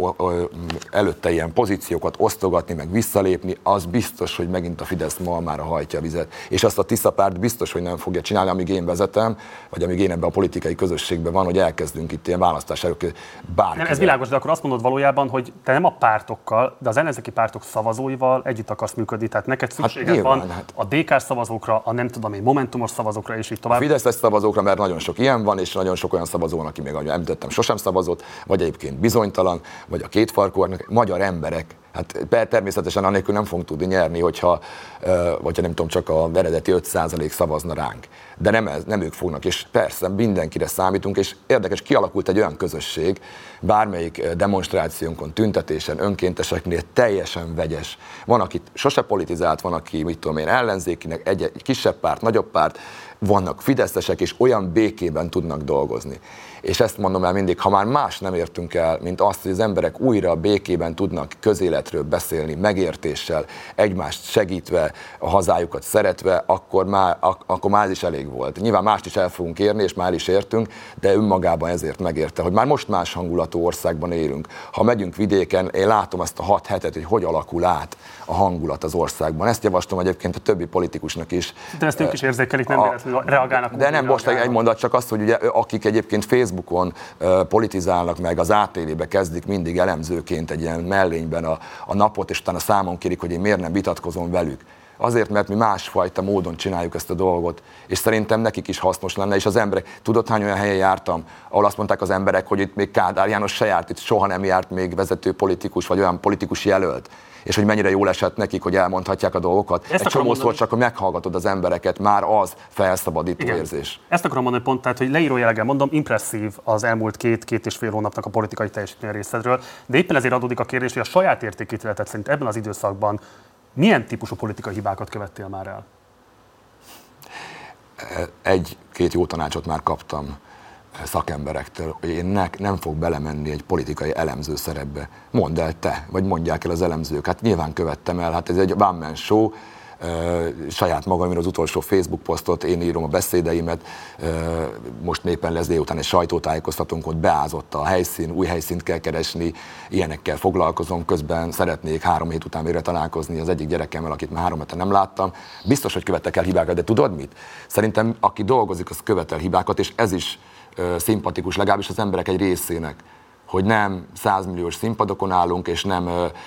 előtte ilyen pozíciókat osztogatni, meg visszalépni, az biztos, hogy megint a Fidesz malmára hajtja a vizet. És azt a Tisza párt biztos, hogy nem fogja csinálni, amíg én vezetem, vagy amíg én ebben a politikai közösségben van, hogy elkezdünk itt ilyen választás előtt bárkivel. Nem, ez világos, de akkor azt mondod valójában, hogy te nem a pártokkal, de az ellenzéki pártok szavazóival együtt akarsz működni. Tehát neked szükséged van a DK-s szavazókra, a nem tudom én, momentumos szavazókra, és így tovább. A Fideszes szavazókra, mert nagyon sok ilyen van, és nagyon sok olyan szavazó van, aki még, ahogy említettem, sosem szavazott, vagy egyébként bizonytalan, vagy a kétfarkúak, magyar emberek. Hát természetesen annélkül nem fogunk tudni nyerni, hogyha nem tudom, csak a eredeti 5% szavazna ránk. De nem ők fognak, és persze mindenkire számítunk, és érdekes, kialakult egy olyan közösség, bármelyik demonstrációnkon, tüntetésen, önkénteseknél teljesen vegyes. Van, aki sose politizált, van, aki, mit tudom én, ellenzékinek, egy kisebb párt, nagyobb párt, vannak fideszesek, és olyan békében tudnak dolgozni. És ezt mondom el mindig, ha már más nem értünk el, mint azt, hogy az emberek újra békében tudnak közéletről beszélni, megértéssel, egymást segítve, a hazájukat szeretve, akkor már ez is elég volt. Nyilván mást is el fogunk érni, és már is értünk, de önmagában ezért megérte, hogy már most más hangulatú országban élünk. Ha megyünk vidéken, én látom ezt a 6 hetet, hogy alakul át a hangulat az országban. Ezt javaslom egyébként a többi politikusnak is. De ezt ők is érzékelik, nem véletlenül reagálnak. De nem most egy mondat, csak azt, hogy ugye, akik egyébként Facebookon politizálnak meg, az ATV-be kezdik mindig elemzőként egy ilyen mellényben a napot, és utána számon kérik, hogy én miért nem vitatkozom velük. Azért, mert mi másfajta módon csináljuk ezt a dolgot, és szerintem nekik is hasznos lenne, és az emberek, tudod, hány olyan helyen jártam, ahol azt mondták az emberek, hogy itt még Kádár János se járt, itt soha nem járt még vezető politikus, vagy olyan politikus jelölt, és hogy mennyire jól esett nekik, hogy elmondhatják a dolgokat. Egy csomószor csak, hogy meghallgatod az embereket, már az felszabadító érzés. Ezt akarom mondani pont, tehát, hogy leíró jelleggel mondom, impresszív az elmúlt 2-2,5 hónapnak a politikai teljesítmény részedről, de éppen ezért adódik a kérdés, hogy a saját értékítéleted szerint ebben az időszakban milyen típusú politikai hibákat követtél már el? 1-2 jó tanácsot már kaptam szakemberektől, hogy én nem fog belemenni egy politikai elemző szerepbe. Mondd el te, vagy mondják el az elemzők. Hát nyilván követtem el, hát ez egy one-man show, saját magamról az utolsó Facebook posztot, én írom a beszédeimet, most éppen lesz délután egy sajtótájékoztatónk, ott beázott a helyszín, új helyszínt kell keresni, ilyenekkel foglalkozom, közben szeretnék 3 hét után végre találkozni az egyik gyerekemmel, akit már 3 hete nem láttam. Biztos, hogy követek el hibákat, de tudod mit? Szerintem aki dolgozik, az követel hibákat, és ez is szimpatikus, legalábbis az emberek egy részének, hogy nem 100 milliós színpadokon állunk, és nem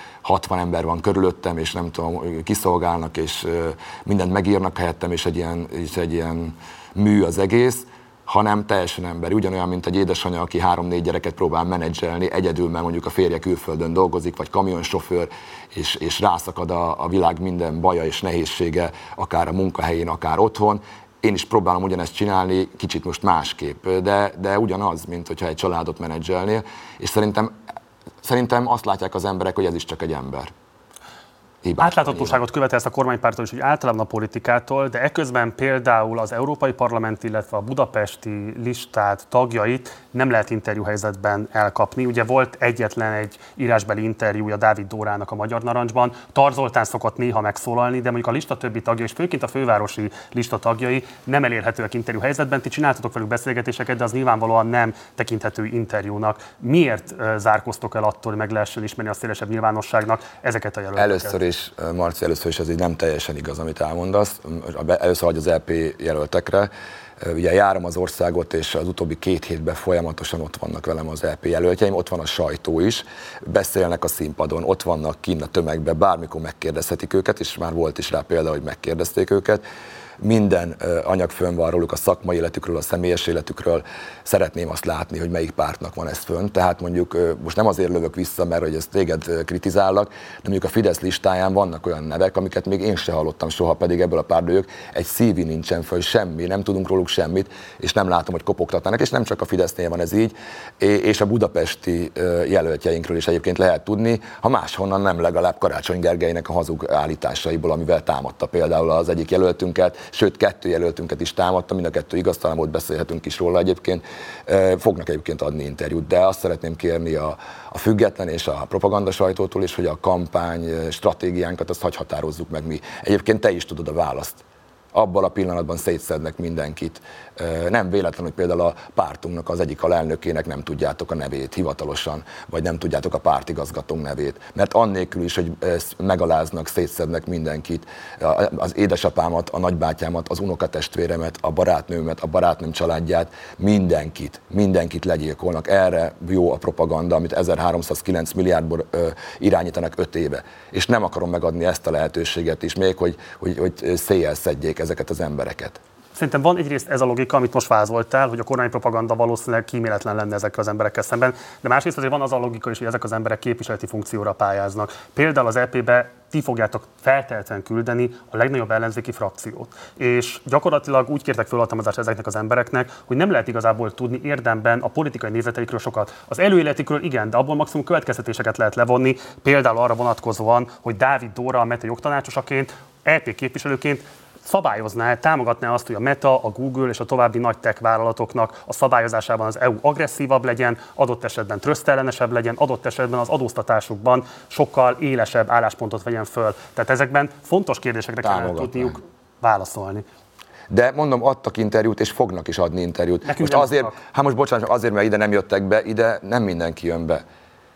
60 ember van körülöttem, és nem tudom, kiszolgálnak, és mindent megírnak helyettem, és egy ilyen mű az egész, hanem teljesen emberi. Ugyanolyan, mint egy édesanyja, aki 3-4 gyereket próbál menedzselni, egyedül, mert mondjuk a férje külföldön dolgozik, vagy kamionsofőr, és rászakad a világ minden baja és nehézsége, akár a munkahelyén, akár otthon. Én is próbálom ugyanezt csinálni, kicsit most másképp, de ugyanaz, mint hogyha egy családot menedzselnél, és szerintem azt látják az emberek, hogy ez is csak egy ember. Átláthatóságot követel ezt a kormánypártól és úgy általában a politikától, de eközben például az Európai Parlament, illetve a budapesti listát, tagjait nem lehet interjúhelyzetben elkapni. Ugye volt egyetlen egy írásbeli interjúja Dávid Dórának a Magyar Narancsban. Tar Zoltán szokott néha megszólalni, de mondjuk a lista többi tagja, és főként a fővárosi lista tagjai nem elérhetőek interjúhelyzetben. Ti csináltatok velük beszélgetéseket, de az nyilvánvalóan nem tekinthető interjúnak. Miért zárkoztok el attól, hogy meg lehessen ismerni a szélesebb nyilvánosságnak ezeket a jelölteket? Marci, először is ez így nem teljesen igaz, amit elmondasz. Először hagy az EP jelöltekre. Ugye járom az országot, és az utóbbi 2 hétben folyamatosan ott vannak velem az EP jelöltjeim, ott van a sajtó is, beszélnek a színpadon, ott vannak kinn a tömegben, bármikor megkérdezhetik őket, és már volt is rá példa, hogy megkérdezték őket. Minden anyag fönn van róluk, a szakmai életükről, a személyes életükről. Szeretném azt látni, hogy melyik pártnak van ez fönn. Tehát mondjuk most nem azért lövök vissza, mert hogy ezt téged kritizállak, de mondjuk a Fidesz listáján vannak olyan nevek, amiket még én se hallottam soha, pedig ebből a pártból egy CV nincsen föl, semmi, nem tudunk róluk semmit, és nem látom, hogy kopogtatnának, és nem csak a Fidesznél van ez így, és a budapesti jelöltjeinkről is egyébként lehet tudni, ha máshonnan nem legalább Karácsony Gergelynek a hazug állításaiból, amivel támadta például az egyik jelöltünket, sőt 2 jelöltünket is támadta, mind a 2 igaztalan volt, beszélhetünk is róla egyébként, fognak egyébként adni interjút, de azt szeretném kérni a független és a propaganda sajtótól is, hogy a kampány stratégiánkat azt hagy határozzuk meg mi. Egyébként te is tudod a választ. Abban a pillanatban szétszednek mindenkit. Nem véletlen, hogy például a pártunknak az egyik alelnökének nem tudjátok a nevét hivatalosan, vagy nem tudjátok a pártigazgatónk nevét. Mert annélkül is, hogy megaláznak, szétszednek mindenkit, az édesapámat, a nagybátyámat, az unokatestvéremet, a barátnőmet, a barátnőm családját, mindenkit legyilkolnak. Erre jó a propaganda, amit 1309 milliárdból irányítanak 5 éve. És nem akarom megadni ezt a lehetőséget is, még hogy széjjel szedjék ezeket az embereket. Szerintem van egyrészt ez a logika, amit most vázoltál, hogy a kormánypropaganda valószínűleg kíméletlen lenne ezekkel az emberekkel szemben, de másrészt azért van az a logika is, hogy ezek az emberek képviseleti funkcióra pályáznak. Például az EP-be ti fogjátok feltétlenül küldeni a legnagyobb ellenzéki frakciót. És gyakorlatilag úgy kértek felhatalmazást ezeknek az embereknek, hogy nem lehet igazából tudni érdemben a politikai nézeteikről sokat. Az előéletikről igen, de abból maximum következtetéseket lehet levonni, például arra vonatkozóan, hogy Dávid Dóra a Meta jogtanácsosaként, EP képviselőként szabályozná, támogatná azt, hogy a Meta, a Google és a további nagy tech vállalatoknak a szabályozásában az EU agresszívabb legyen, adott esetben trösztellenesebb legyen, adott esetben az adóztatásukban sokkal élesebb álláspontot vegyen föl. Tehát ezekben fontos kérdésekre kellene tudniuk válaszolni. De mondom, adtak interjút, és fognak is adni interjút. Nekünk most azért, mert ide nem jöttek be, ide nem mindenki jön be.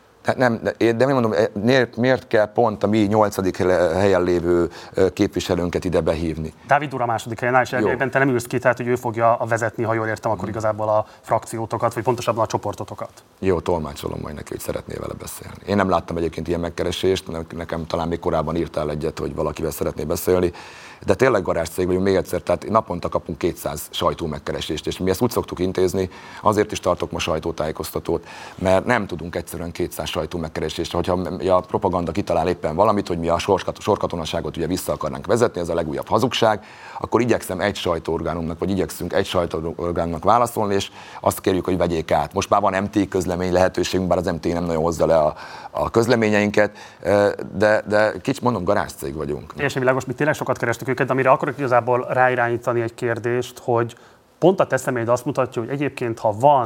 De mondom, miért kell pont a mi 8. helyen lévő képviselőnket ide behívni? Dávid Dóra 2. helyen áll, és elvilegben te nem ülsz ki, tehát hogy ő fogja vezetni, ha jól értem, akkor igazából a frakciótokat, vagy pontosabban a csoportotokat. Jó, tolmácsolom majd neki, hogy szeretnél vele beszélni. Én nem láttam egyébként ilyen megkeresést, nekem talán még korábban írtál egyet, hogy valakivel szeretnél beszélni. De tényleg garázscég vagyunk, még egyszer, tehát naponta kapunk 200 sajtómegkeresést, és mi ezt úgy szoktuk intézni, azért is tartok ma sajtótájékoztatót, mert nem tudunk egyszerűen 200 sajtómegkeresést. Hogyha a propaganda kitalál éppen valamit, hogy mi a sorkatonaságot ugye vissza akarnánk vezetni, ez a legújabb hazugság, akkor igyekszem egy sajtóorgánumnak, vagy igyekszünk egy sajtóorgánumnak válaszolni, és azt kérjük, hogy vegyék át. Most már van MT közlemény lehetőségünk, bár az MT nem nagyon hozza le a közleményeinket, de kicsit mondom, garázscég vagyunk. Teljesen világos, mi tényleg sokat kerestük őket, de amire akarok igazából ráirányítani egy kérdést, hogy pont a te személyed azt mutatja, hogy egyébként, ha van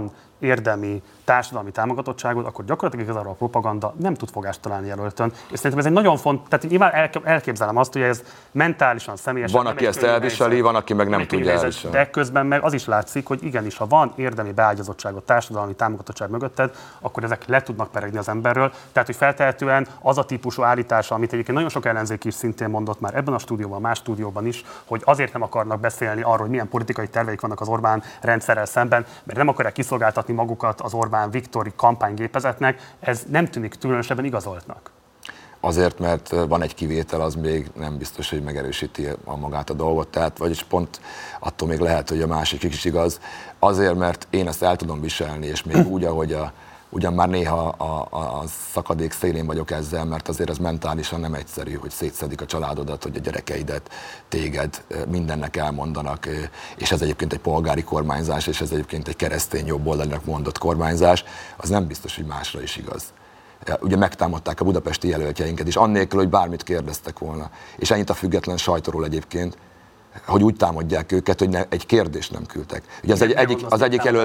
érdemi társadalmi támogatottságot, akkor gyakorlatilag ez arra a propaganda nem tud fogást találni jelöltön. És szerintem ez egy nagyon fontos, tehát nyilván elképzelem azt, hogy ez mentálisan, személyesen... Van, aki ezt elviseli, van, aki meg nem tudja elviselni. De közben meg az is látszik, hogy igenis, ha van érdemi beágyazottságot, társadalmi támogatottság mögötted, akkor ezek le tudnak peregni az emberről. Tehát, hogy feltehetően az a típusú állítása, amit egyébként nagyon sok ellenzék is szintén mondott már ebben a stúdióban, más stúdióban is, hogy azért nem akarnak beszélni arról, hogy milyen politikai terveik vannak az Orbán rendszerrel szemben, mert nem akarják kiszolgáltatni magukat az Orbán Viktori kampánygépezetnek, ez nem tűnik különösebben igazoltnak. Azért, mert van egy kivétel, az még nem biztos, hogy megerősíti magát a dolgot, tehát vagyis pont attól még lehet, hogy a másik is igaz. Azért, mert én ezt el tudom viselni, és még úgy, ahogy ugyan már néha a szakadék szélén vagyok ezzel, mert azért ez mentálisan nem egyszerű, hogy szétszedik a családodat, hogy a gyerekeidet, téged mindennek elmondanak, és ez egyébként egy polgári kormányzás, és ez egyébként egy keresztény jobboldalinak mondott kormányzás, az nem biztos, hogy másra is igaz. Ugye megtámadták a budapesti jelöltjeinket is, annélkül, hogy bármit kérdeztek volna. És ennyit a független sajtóról egyébként, hogy úgy támadják őket, hogy egy kérdést nem küldtek. Ugye az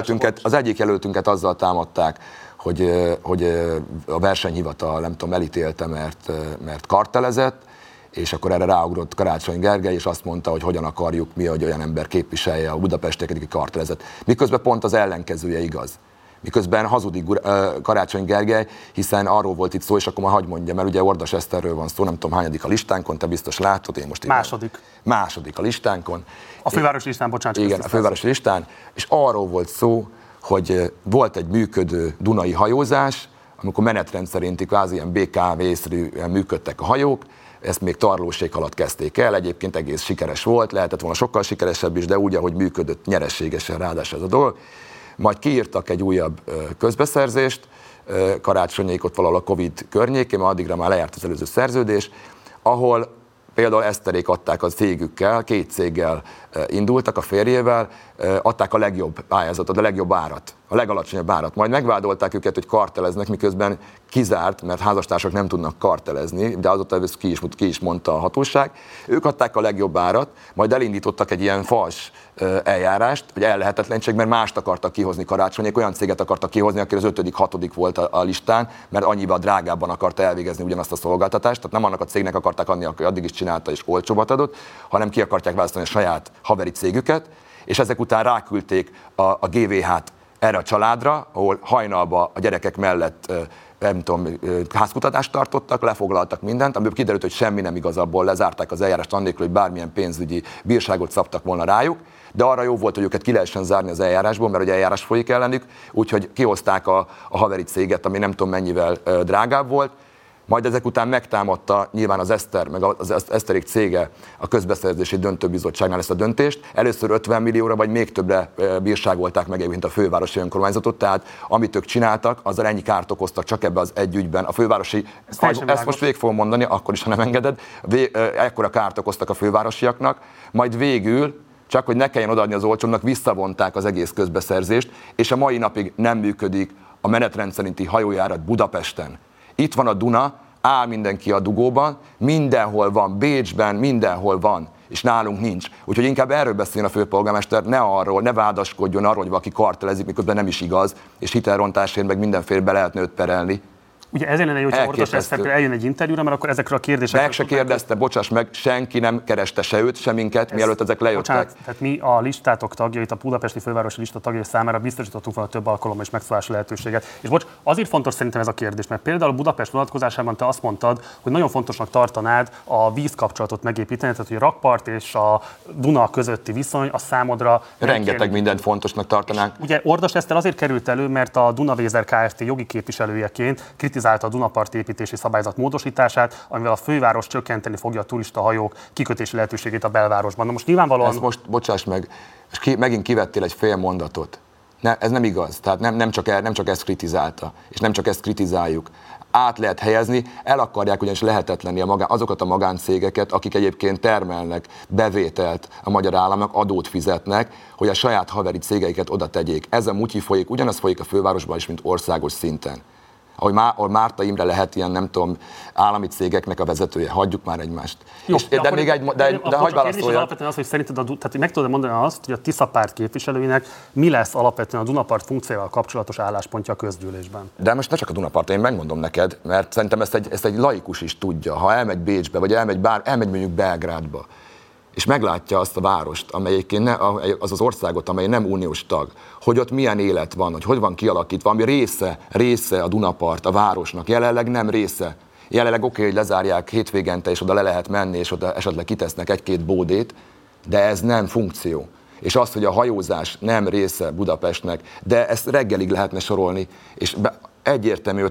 egyik jelöltünket azzal támadták, hogy a versenyhivatal, nem tudom, elítélte, mert kartelezett, és akkor erre ráugrott Karácsony Gergely, és azt mondta, hogy hogyan akarjuk mi, hogy olyan ember képviselje a budapestieket, aki kartelezett. Miközben pont az ellenkezője igaz. Miközben hazudik Karácsony Gergely, hiszen arról volt itt szó, és akkor már hadd mondjam, mert ugye Ordas Eszterről van szó, nem tudom hányadik a listánkon, te biztos látod, én most... Második a listánkon. A fővárosi listán, bocsánat. Igen, a fővárosi listán, és arról volt szó, hogy volt egy működő dunai hajózás, amikor menetrend szerinti kvázi ilyen BKV-szerűen működtek a hajók, ezt még tarlóség alatt kezdték el, egyébként egész sikeres volt, lehetett volna sokkal sikeresebb is, de úgy, ahogy működött nyereségesen ráadásul ez a dolog. Majd kiírtak egy újabb közbeszerzést, Karácsonyék ott valahol a Covid környékén, mert addigra már lejárt az előző szerződés, ahol például Eszterék adták a cégükkel, 2 céggel indultak a férjével, adták a legjobb pályázatot, a legjobb árat, a legalacsonyabb árat. Majd megvádolták őket, hogy karteleznek, miközben kizárt, mert házastársak nem tudnak kartelezni, de azóta ezt ki is mondta a hatóság. Ők adták a legjobb árat, majd elindítottak egy ilyen fals eljárást, hogy ellehetetlenség, mert mást akartak kihozni Karácsonyék, olyan céget akartak kihozni, aki az 5., 6. volt a listán, mert annyival drágábban akarta elvégezni ugyanazt a szolgáltatást, tehát nem annak a cégnek akarták adni, aki addig is csinálta és olcsóbbat adott, hanem ki akarták választani a saját haveri cégüket, és ezek után ráküldték a GVH-t erre a családra, ahol hajnalban a gyerekek mellett nem tudom, házkutatást tartottak, lefoglaltak mindent, amiből kiderült, hogy semmi nem igaz, abból lezárták az eljárást annélkül, hogy bármilyen pénzügyi bírságot szabtak volna rájuk, de arra jó volt, hogy őket ki lehessen zárni az eljárásból, mert ugye eljárás folyik ellenük, úgyhogy kihozták a haveri céget, ami nem tudom mennyivel drágább volt, majd ezek után megtámadta nyilván az Eszter, meg az Eszterék cége a közbeszerzési döntőbizottságnál ezt a döntést. Először 50 millióra, vagy még többre bírságolták meg egyébként a fővárosi önkormányzatot, tehát amit ők csináltak, azzal ennyi kárt okoztak csak ebbe az egy ügyben. A fővárosi, ezt most végig fogom mondani, akkor is, ha nem engeded, ekkora kárt okoztak a fővárosiaknak, majd végül, csak hogy ne kelljen odaadni az olcsóbbnak, visszavonták az egész közbeszerzést, és a mai napig nem működik a menetrend szerinti hajójárat Budapesten. Itt van a Duna, áll mindenki a dugóban, mindenhol van, Bécsben, mindenhol van, és nálunk nincs. Úgyhogy inkább erről beszéljen a főpolgármester, ne vádaskodjon arról, hogy valaki kartelezik, miközben nem is igaz, és hitelrontásért meg mindenféle be lehetne őt perelni. Ugye ezért lenne jó, hogy Ordas Esztertől eljön egy interjúra, mert akkor ezekről a kérdésekről... Meg se kérdezte, bocsáss meg, senki nem kereste se őt, se minket, mielőtt ezek lejöttek. Bocsánat, tehát mi a listátok tagjait, a budapesti fővárosi lista tagjai számára biztosítottunk volna több alkalommal és megszólási lehetőséget. És bocs, azért fontos szerintem ez a kérdés, mert például Budapest vonatkozásában te azt mondtad, hogy nagyon fontosnak tartanád a vízkapcsolatot megépíteni, tehát hogy a rakpart és a Duna közötti viszony a számodra... Rengeteg mindent fontosnak tartanánk. Ugye Ordas Eszter azért került elő, mert a Dunavézer Kft. Jogi képviselőjeként kritizálta a Dunapart építési szabályzat módosítását, amivel a főváros csökkenteni fogja a turistahajók kikötési lehetőségét a belvárosban. Na most nyilvánvalóan... Ezt most, bocsáss meg, megint kivettél egy fél mondatot. Ez nem igaz, tehát nem csak ezt kritizálta, és nem csak ezt kritizáljuk. Át lehet helyezni, el akarják ugyanis lehetetlenni azokat a magáncégeket, akik egyébként termelnek bevételt a magyar államnak, adót fizetnek, hogy a saját haveri cégeiket oda tegyék. Ez a mutyi folyik, ugyanaz folyik a fővárosban is, mint országos szinten. ahol Márta Imre lehet ilyen, nem tudom, állami cégeknek a vezetője. Hagyjuk már egymást. Jó, de még egy, de hagyj válaszoljak. Alapvetően az, hogy szerinted, tehát meg tudod mondani azt, hogy a Tisza párt képviselőinek mi lesz alapvetően a Dunapart funkcióval kapcsolatos álláspontja a közgyűlésben? De most ne csak a Dunapart, én megmondom neked, mert szerintem ezt egy laikus is tudja. Ha elmegy Bécsbe, vagy elmegy mondjuk Belgrádba, és meglátja azt a várost, amelyik az országot, amely nem uniós tag, hogy ott milyen élet van, hogy van kialakítva, ami része a Dunapart, a városnak, jelenleg nem része. Jelenleg oké, hogy lezárják hétvégente, és oda le lehet menni, és oda esetleg kitesznek egy-két bódét, de ez nem funkció. És az, hogy a hajózás nem része Budapestnek, de ezt reggelig lehetne sorolni, és egyértelmű,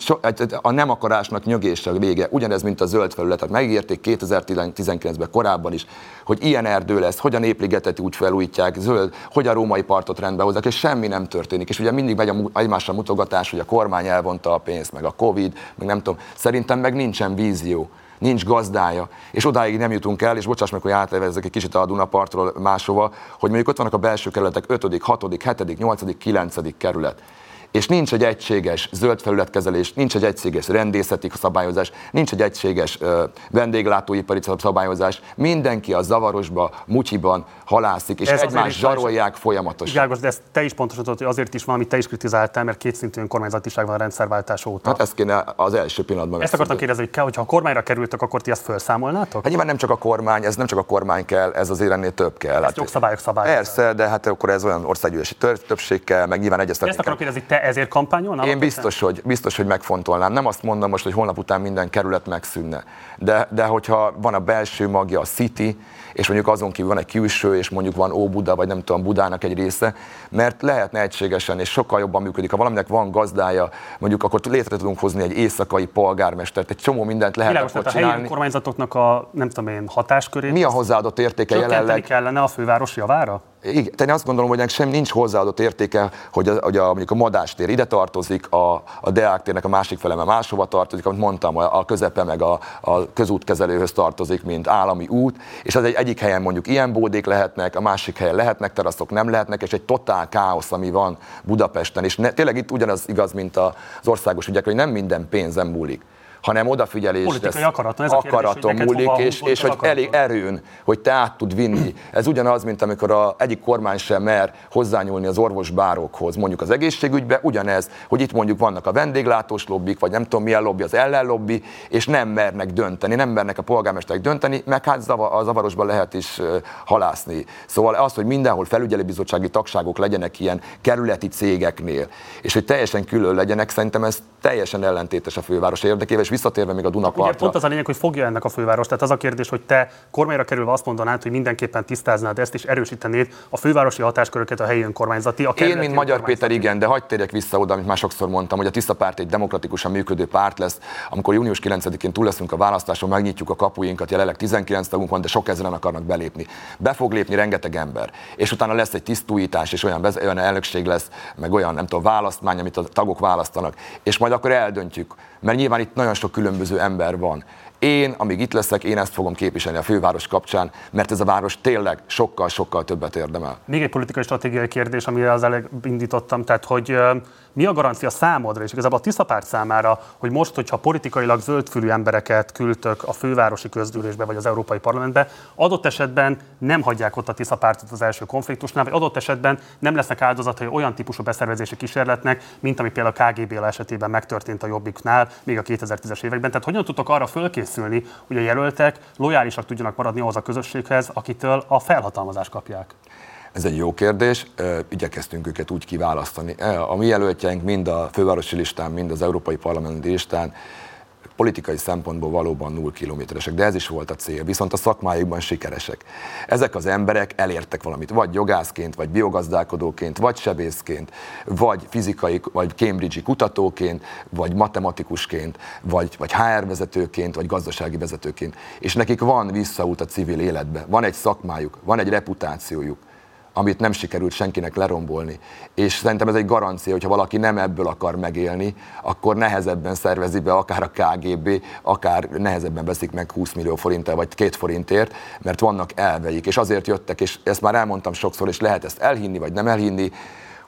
a nem akarásnak nyögésre vége, ugyanez, mint a zöld felületet. Megígérték 2019-ben korábban is, hogy ilyen erdő lesz, hogy a Népligetet úgy felújítják, zöld, hogy a római partot rendbe hozzák, és semmi nem történik. És ugye mindig megy egymásra mutogatás, hogy a kormány elvonta a pénzt, meg a Covid, meg nem tudom. Szerintem meg nincsen vízió, nincs gazdája, és odáig nem jutunk el, és bocsáss meg, hogy átlevezzek egy kicsit a Dunapartról máshova, hogy mondjuk ott vannak a belső kerületek 5., 6., 7., 8., 9. kerület. És nincs egy egységes zöld felületkezelés, nincs egy egységes rendészeti szabályozás, nincs egy egységes vendéglátóipari szabályozás. Mindenki a zavarosba, mutyiban halászik, és egymást zsarolják folyamatosan. Világos, de ezt te is pontosan hogy azért is valamit te is kritizáltál, mert kétszintű önkormányzatiság van a rendszerváltás óta. Hát ezt kéne az első pillanatban. Ezt akartam kérdezni, hogy ha a kormányra kerültök, akkor ti ezt felszámolnátok? Hát nyilván nem csak a kormány, ez nem csak a kormány kell, ez azért ennél több kell. Ezt jogszabályok szabályozzák. Persze, de hát akkor ez olyan országgyűlési többség kell, meg nyilván egyeztetni. Ezt akarom kérdezni, te ezért kampányolnál? Én biztos, hogy megfontolnám. Nem azt mondom most, hogy holnap után minden kerület megszűnne. De hogyha van a belső magja, a City, és mondjuk azon kívül van egy külső, és mondjuk van Óbuda, vagy nem tudom, Budának egy része, mert lehetne egységesen, és sokkal jobban működik. Ha valaminek van gazdája, mondjuk akkor létre tudunk hozni egy éjszakai polgármestert, egy csomó mindent lehet akkor csinálni. A helyi önkormányzatoknak a, nem tudom én, hatáskörét. Mi a hozzáadott értéke jelenleg? Kellene a főváros javára? Igen, én azt gondolom, hogy sem nincs hozzáadott értéke, hogy mondjuk a Madástér ide tartozik, a Deák térnek a másik fele máshova tartozik, amit mondtam, a közepe meg a közútkezelőhöz tartozik, mint állami út, és az egyik helyen mondjuk ilyen bódék lehetnek, a másik helyen lehetnek teraszok, nem lehetnek, és egy totál káosz, ami van Budapesten. És tényleg itt ugyanaz igaz, mint az országos ügyekre, hogy nem minden pénzen múlik, hanem odafigyelés, politikai akaraton múlik, és hogy elég erőn, hogy te át tud vinni. Ez ugyanaz, mint amikor egyik kormány sem mer hozzányúlni az orvosbárokhoz, mondjuk az egészségügybe, ugyanez, hogy itt mondjuk vannak a vendéglátós lobbik, vagy nem tudom milyen lobby, az ellenlobby, és nem mernek dönteni, nem mernek a polgármesterek dönteni, meg hát a zavarosban lehet is halászni. Szóval az, hogy mindenhol felügyelőbizottsági tagságok legyenek ilyen kerületi cégeknél, és hogy teljesen külön legyenek, szerintem ez teljesen ellentétes a főváros érdekével, és visszatérve még a Dunapartra. Ugye pont az a lényeg, hogy fogja ennek a főváros. Tehát az a kérdés, hogy te kormányra kerülve azt mondanád, hogy mindenképpen tisztáznád ezt, és erősítenéd a fővárosi hatásköröket a helyi önkormányzati. Én, mint Magyar Péter, igen, de hadd térjek vissza oda, amit már sokszor mondtam, hogy a Tisza párt egy demokratikusan működő párt lesz. Amikor június 9-én túl leszünk a választáson, megnyitjuk a kapuinkat, jelenleg 19 tagunk van, de sok ezeren akarnak belépni. Be fog lépni rengeteg ember, és utána lesz egy tisztújítás, és olyan elnökség lesz, meg olyan, nem tudom, választmány, amit a tagok választanak, és majd akkor eldöntjük, mert nyilván itt nagyon sok különböző ember van. Én, amíg itt leszek, én ezt fogom képviselni a főváros kapcsán, mert ez a város tényleg sokkal többet érdemel. Még egy politikai stratégiai kérdés, amire az előbb indítottam, tehát hogy mi a garancia számodra, és igazából a Tisza párt számára, hogy most, hogyha politikailag zöldfülű embereket küldtök a fővárosi közgyűlésbe vagy az Európai Parlamentbe, adott esetben nem hagyják ott a Tisza pártot az első konfliktusnál, vagy adott esetben nem lesznek áldozatai olyan típusú beszervezési kísérletnek, mint ami például a KGB esetében megtörtént a Jobbiknál még a 2010-es években. Tehát hogyan tudtok arra fölkészülni, hogy a jelöltek lojálisak tudjanak maradni ahhoz a közösséghez, akitől a felhatalmazást kapják? Ez egy jó kérdés, igyekeztünk őket úgy kiválasztani. A mi jelöltjeink mind a fővárosi listán, mind az Európai Parlamenti listán politikai szempontból valóban 0 kilométeresek, de ez is volt a cél, viszont a szakmájukban sikeresek. Ezek az emberek elértek valamit, vagy jogászként, vagy biogazdálkodóként, vagy sebészként, vagy fizikai, vagy Cambridge-i kutatóként, vagy matematikusként, vagy HR vezetőként, vagy gazdasági vezetőként. És nekik van visszaút a civil életbe, van egy szakmájuk, van egy reputációjuk, amit nem sikerült senkinek lerombolni. És szerintem ez egy garancia, hogyha valaki nem ebből akar megélni, akkor nehezebben szervezi be akár a KGB, akár nehezebben veszik meg 20 millió forinttal, vagy 2 forintért, mert vannak elveik, és azért jöttek, és ezt már elmondtam sokszor, és lehet ezt elhinni, vagy nem elhinni,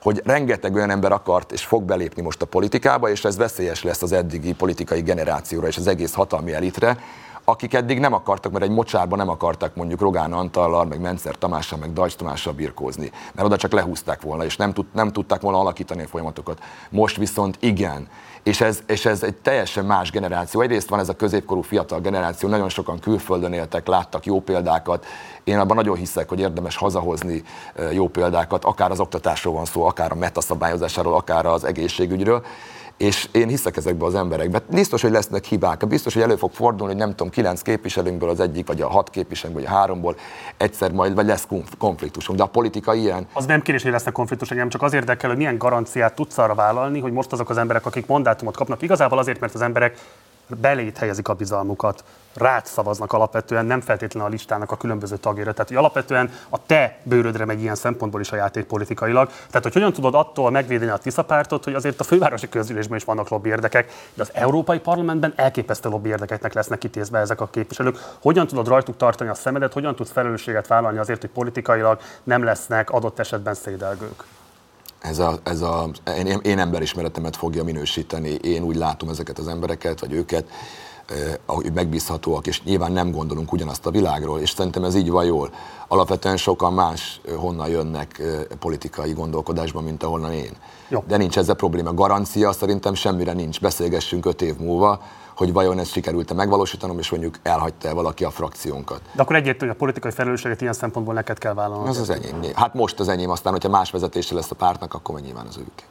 hogy rengeteg olyan ember akart és fog belépni most a politikába, és ez veszélyes lesz az eddigi politikai generációra és az egész hatalmi elitre, akik eddig nem akartak, mert egy mocsárban nem akartak mondjuk Rogán Antallal, meg Mencer Tamással, meg Deutsch Tamással birkózni, mert oda csak lehúzták volna, és nem tudták volna alakítani a folyamatokat. Most viszont igen. És ez egy teljesen más generáció. Egyrészt van ez a középkorú fiatal generáció, nagyon sokan külföldön éltek, láttak jó példákat. Én abban nagyon hiszek, hogy érdemes hazahozni jó példákat, akár az oktatásról van szó, akár a metaszabályozásáról, akár az egészségügyről. És én hiszek ezekbe az emberekbe. Biztos, hogy lesznek hibák, biztos, hogy elő fog fordulni, hogy nem tudom, 9 képviselőnkből az egyik, vagy a 6 képviselőnkből, vagy a 3-ból egyszer majd, vagy lesz konfliktusunk. De a politika ilyen. Az nem kérdés, hogy lesznek konfliktusok, engem csak az érdekel, hogy milyen garanciát tudsz arra vállalni, hogy most azok az emberek, akik mandátumot kapnak, igazából azért, mert az emberek beléd helyezik a bizalmukat, rád szavaznak alapvetően, nem feltétlenül a listának a különböző tagjára. Tehát, hogy alapvetően a te bőrödre megy ilyen szempontból is a játék politikailag. Tehát, hogy hogyan tudod attól megvédeni a Tisza pártot, hogy azért a fővárosi közgyűlésben is vannak lobbyérdekek, de az Európai Parlamentben elképesztő lobbyérdekeknek lesznek kitézve ezek a képviselők. Hogyan tudod rajtuk tartani a szemedet, hogyan tudsz felelősséget vállalni azért, hogy politikailag nem lesznek adott esetben szédelgők? Én emberismeretemet fogja minősíteni, én úgy látom ezeket az embereket, vagy őket, ahogy megbízhatóak, és nyilván nem gondolunk ugyanazt a világról, és szerintem ez így van jól. Alapvetően sokan más honnan jönnek politikai gondolkodásban, mint ahonnan én. Jó. De nincs ezzel probléma. Garancia szerintem semmire nincs. Beszélgessünk 5 év múlva, hogy vajon ezt sikerült-e megvalósítanom, és mondjuk elhagyta-e valaki a frakciónkat. De akkor egyértelmű, hogy a politikai felelősséget ilyen szempontból neked kell vállalni. Az enyém. Hát most az enyém, aztán, hogyha más vezetése lesz a pártnak, akkor nyilván az ők.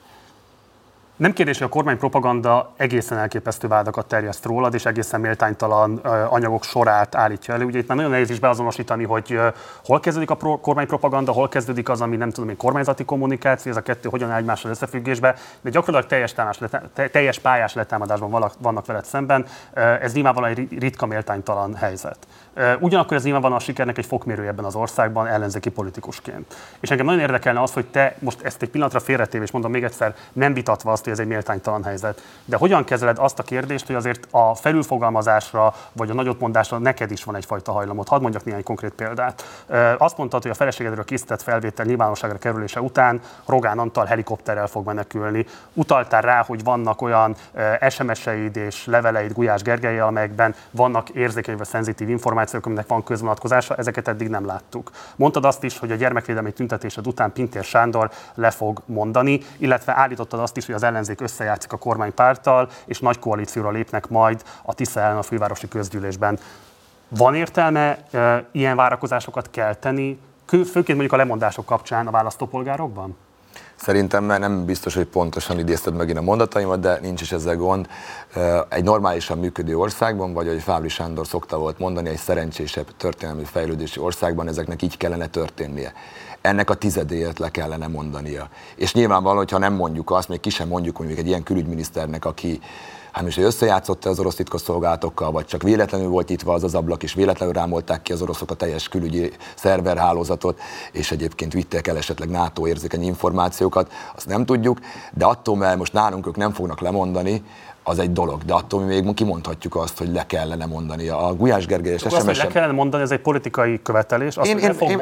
Nem kérdés, hogy a kormánypropaganda egészen elképesztő vádakat terjeszt rólad, és egészen méltánytalan anyagok sorát állítja elő. Ugye itt már nagyon nehéz is beazonosítani, hogy hol kezdődik a kormánypropaganda, hol kezdődik az, ami nem tudom én, kormányzati kommunikáció, ez a kettő hogyan áll egymással összefüggésbe, de gyakorlatilag teljes pályás letámadásban vannak veled szemben. Ez nyilvánvalóan egy ritka méltánytalan helyzet. Ugyanakkor ez nyilvánvalóan a sikernek egy fokmérője ebben az országban ellenzéki politikusként. És engem nagyon érdekelne az, hogy te most ezt egy pillanatra félretéve, és mondom még egyszer, nem vitatva azt, hogy ez egy méltánytalan helyzet. De hogyan kezeled azt a kérdést, hogy azért a felülfogalmazásra vagy a nagyotmondásra neked is van egyfajta hajlamot? Hadd mondjak néhány konkrét példát. Azt mondtad, hogy a feleségedről készített felvétel nyilvánosságra kerülése után Rogán Antal helikopterrel fog menekülni. Utaltál rá, hogy vannak olyan SMS-eid és leveleid Gulyás Gergellyel, amelyekben vannak érzékeny vagy szenzitív információk, aminek van közvonatkozása, ezeket eddig nem láttuk. Mondtad azt is, hogy a gyermekvédelmi tüntetésed után Pintér Sándor le fog mondani, illetve állítottad azt is, hogy az ellenzék összejátszik a kormánypárttal, és nagy koalícióra lépnek majd a Tisza ellen a fővárosi közgyűlésben. Van értelme ilyen várakozásokat kelteni, főként mondjuk a lemondások kapcsán a választópolgárokban? Szerintem nem biztos, hogy pontosan idézted megint a mondataimat, de nincs is ezzel gond. Egy normálisan működő országban, vagy ahogy Fábri Sándor szokta volt mondani, egy szerencsésebb történelmi fejlődési országban ezeknek így kellene történnie. Ennek a 10-ét le kellene mondania. És nyilvánvalóan, hogyha nem mondjuk azt, még ki sem mondjuk mondjuk egy ilyen külügyminiszternek, aki most összejátszott az orosz titkosszolgálatokkal, vagy csak véletlenül volt nyitva az ablak, és véletlenül rámolták ki az oroszok a teljes külügyi szerverhálózatot, és egyébként vitték el esetleg NATO érzékeny információkat, azt nem tudjuk, de attól, mert most nálunk ők nem fognak lemondani, az egy dolog, de attól mi még kimondhatjuk azt, hogy le kellene mondani. A Gulyás Gergely és SMS-en... Azt, hogy le kellene mondani, ez egy politikai követelés. Azt, én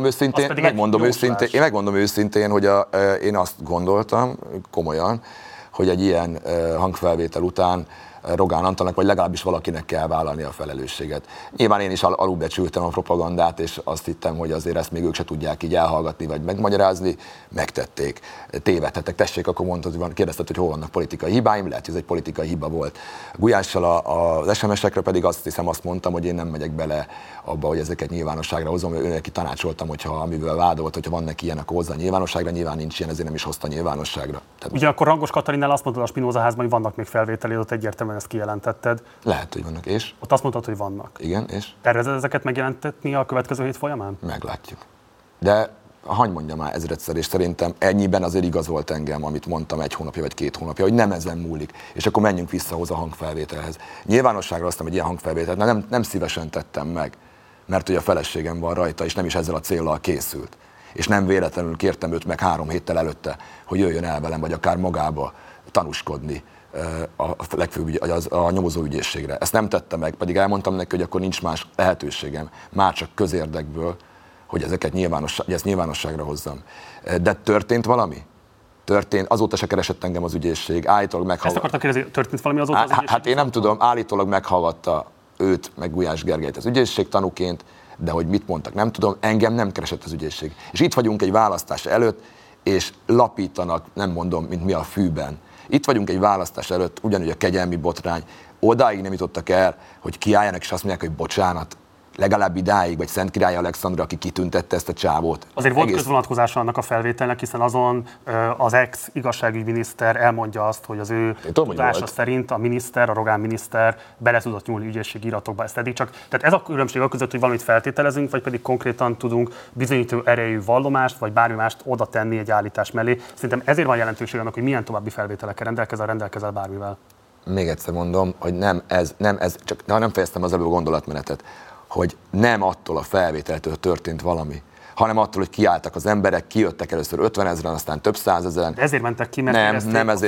megmondom őszintén, hogy én azt gondoltam komolyan, hogy egy ilyen hangfelvétel után Rogán Antalnak, vagy legalábbis valakinek kell vállalni a felelősséget. Nyilván én is alulbecsültem a propagandát, és azt hittem, hogy azért ezt még ők se tudják így elhallgatni, vagy megmagyarázni. Megtették. Tévedhetek. Tessék, akkor mondtad, hogy kérdezted, hogy hol vannak politikai hibáim, lehet, hogy ez egy politikai hiba volt. Gulyással az SMS-ekre pedig azt mondtam, hogy én nem megyek bele abba, hogy ezeket nyilvánosságra hozom, ő neki tanácsoltam, hogyha amivel vádolt, hogyha van neki ilyen, akkor hozza nyilvánosságra, nyilván nincs ilyen, ezért nem is hozta nyilvánosságra. Ugyanakkor Rangos Katalinnál azt mondtad a Spinoza házban, hogy vannak még felvételé, ott egyértelműen ezt kijelentetted. Lehet, hogy vannak, és? Ott azt mondtad, hogy vannak. Igen, és? Tervezed ezeket megjelentetni a következő hét folyamán? Meglátjuk. De hagy mondjam már ezredszer, és szerintem ennyiben azért igazolt engem, amit mondtam 1 hónapja vagy 2 hónapja, hogy nem ezen múlik. És akkor menjünk vissza hozzá a hangfelvételhez. Nyilvánosságra azt mondom, hogy ilyen hangfelvételt nem szívesen tettem meg, mert ugye a feleségem van rajta, és nem is ezzel a céllal készült. És nem véletlenül kértem őt meg 3 héttel előtte, hogy jöjjön el velem, vagy akár magába tanúskodni a legfőbb a nyomozóügyészségre. Ezt nem tette meg, pedig elmondtam neki, hogy akkor nincs más lehetőségem, már csak közérdekből, hogy ezt nyilvánosságra hozzam. De történt valami? történt, azóta se keresett engem az ügyészség, állítólag meghallgatta. Ezt akartam kérdezni, történt valami azóta az ügyészség? Hát én nem tudom, állítólag meghallgatta őt, meg Gulyás Gergelyt az ügyészség tanúként, de hogy mit mondtak, nem tudom, engem nem keresett az ügyészség. És itt vagyunk egy választás előtt, és lapítanak, nem mondom, mint mi a fűben. Itt vagyunk egy választás előtt, ugyanúgy a kegyelmi botrány, odáig nem jutottak el, hogy kiálljanak és azt mondják, hogy bocsánat, legalább idáig, vagy Szent Király Alexandra, aki kitüntette ezt a csávót. Azért volt közvonatkozása annak a felvételnek, hiszen azon az ex-igazságügyminiszter elmondja azt, hogy az ő tudása szerint a miniszter, a Rogán miniszter bele tudott nyúlni ügyészségi iratokba. Ezt eddig csak. Tehát ez a különbség a között, hogy valamit feltételezünk, vagy pedig konkrétan tudunk bizonyító erejű vallomást, vagy bármi mást oda tenni egy állítás mellé. Szerintem ezért van jelentőség annak, hogy milyen további felvételekkel rendelkezel bármivel. Még egyszer mondom, hogy nem ez, csak nem fejeztem az előbb a gondolatmenetet, hogy nem attól a felvételtől történt valami, hanem attól, hogy kiálltak az emberek, kijöttek először 50 000-en, aztán több 100 000-en. De ezért mentek ki, mert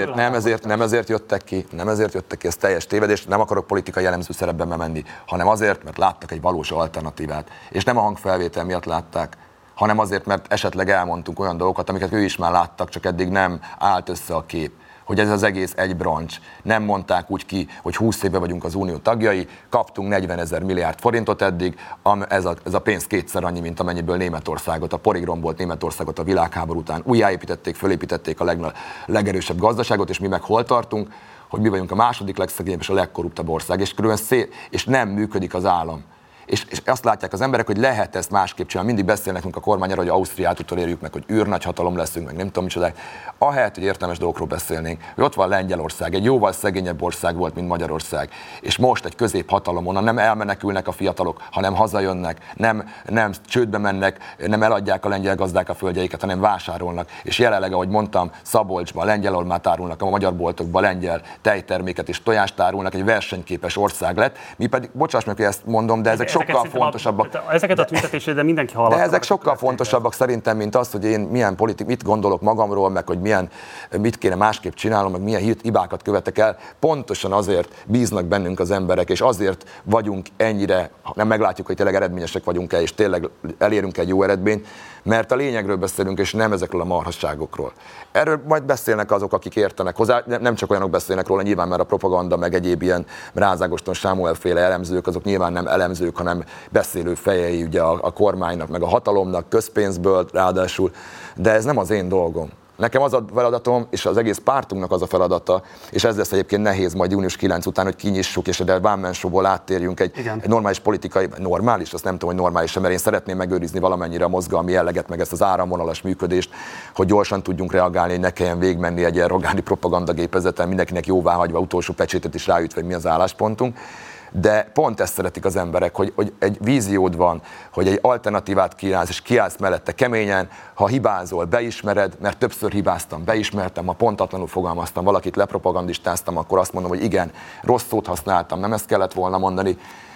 nem ezért jöttek ki, ez teljes tévedés, nem akarok politikai jellemző szerepben menni, hanem azért, mert láttak egy valós alternatívát. És nem a hangfelvétel miatt látták, hanem azért, mert esetleg elmondtunk olyan dolgokat, amiket ő is már láttak, csak eddig nem állt össze a kép. Hogy ez az egész egy brancs. Nem mondták úgy ki, hogy 20 éve vagyunk az unió tagjai, kaptunk 40 000 milliárd forintot eddig, ez a pénz kétszer annyi, mint amennyiből Németországot, a porig rombolt Németországot a világháború után újjáépítették, fölépítették a legerősebb gazdaságot, és mi meg hol tartunk, hogy mi vagyunk a második legszegényebb és a legkorruptabb ország, és körülbelül és nem működik az állam. És azt látják az emberek, hogy lehet ezt másképp csinálni. Mindig beszélnek a kormány arra, hogy Ausztriát utolérjük meg, hogy űrnagyhatalom leszünk, meg nem tudom micsoda. Ahelyett, hogy értelmes dolgokról beszélnénk, hogy ott van Lengyelország, egy jóval szegényebb ország volt, mint Magyarország. És most egy középhatalom, onnan nem elmenekülnek a fiatalok, hanem hazajönnek, nem csődbe mennek, nem eladják a lengyel gazdák a földjeiket, hanem vásárolnak. És jelenleg, ahogy mondtam, Szabolcsban lengyel almát árulnak, a magyar boltokban lengyel tejterméket és tojást árulnak, egy versenyképes ország lett. Mi pedig, bocsáss meg, hogy ezt mondom, de ezek sokkal fontosabbak. Ezeket a tüntetését, de mindenki hallott. De ezek sokkal fontosabbak szerintem, mint az, hogy én mit gondolok magamról, meg hogy mit kéne másképp csinálnom, meg milyen hibákat követek el. Pontosan azért bíznak bennünk az emberek, és azért vagyunk ennyire, nem meglátjuk, hogy tényleg eredményesek vagyunk-e, és tényleg elérünk egy jó eredményt, mert a lényegről beszélünk, és nem ezekről a marhasságokról. Erről majd beszélnek azok, akik értenek hozzá, nem csak olyanok beszélnek róla, nyilván, mert a propaganda, meg egyéb ilyen Rázágoston Sámuel-féle elemzők, azok nyilván nem elemzők, hanem beszélő fejei ugye a kormánynak, meg a hatalomnak, közpénzből ráadásul, de ez nem az én dolgom. Nekem az a feladatom, és az egész pártunknak az a feladata, és ez lesz egyébként nehéz majd június 9 után, hogy kinyissuk, és a One Man Show-ból áttérjünk egy normális politikai, normális, azt nem tudom, hogy normális, mert én szeretném megőrizni valamennyire a mozgalmi jelleget, meg ezt az áramvonalas működést, hogy gyorsan tudjunk reagálni, hogy ne kelljen végigmenni egy ilyen rogáni propagandagépezeten, mindenkinek jóvá hagyva, utolsó pecsétet is ráütve, hogy mi az álláspontunk. De pont ezt szeretik az emberek, hogy egy víziód van, hogy egy alternatívát kínálsz, és kiállsz mellette keményen, ha hibázol, beismered, mert többször hibáztam, beismertem, ha pontatlanul fogalmaztam, valakit lepropagandistáztam, akkor azt mondom, hogy igen, rossz szót használtam, nem ezt kellett volna mondani.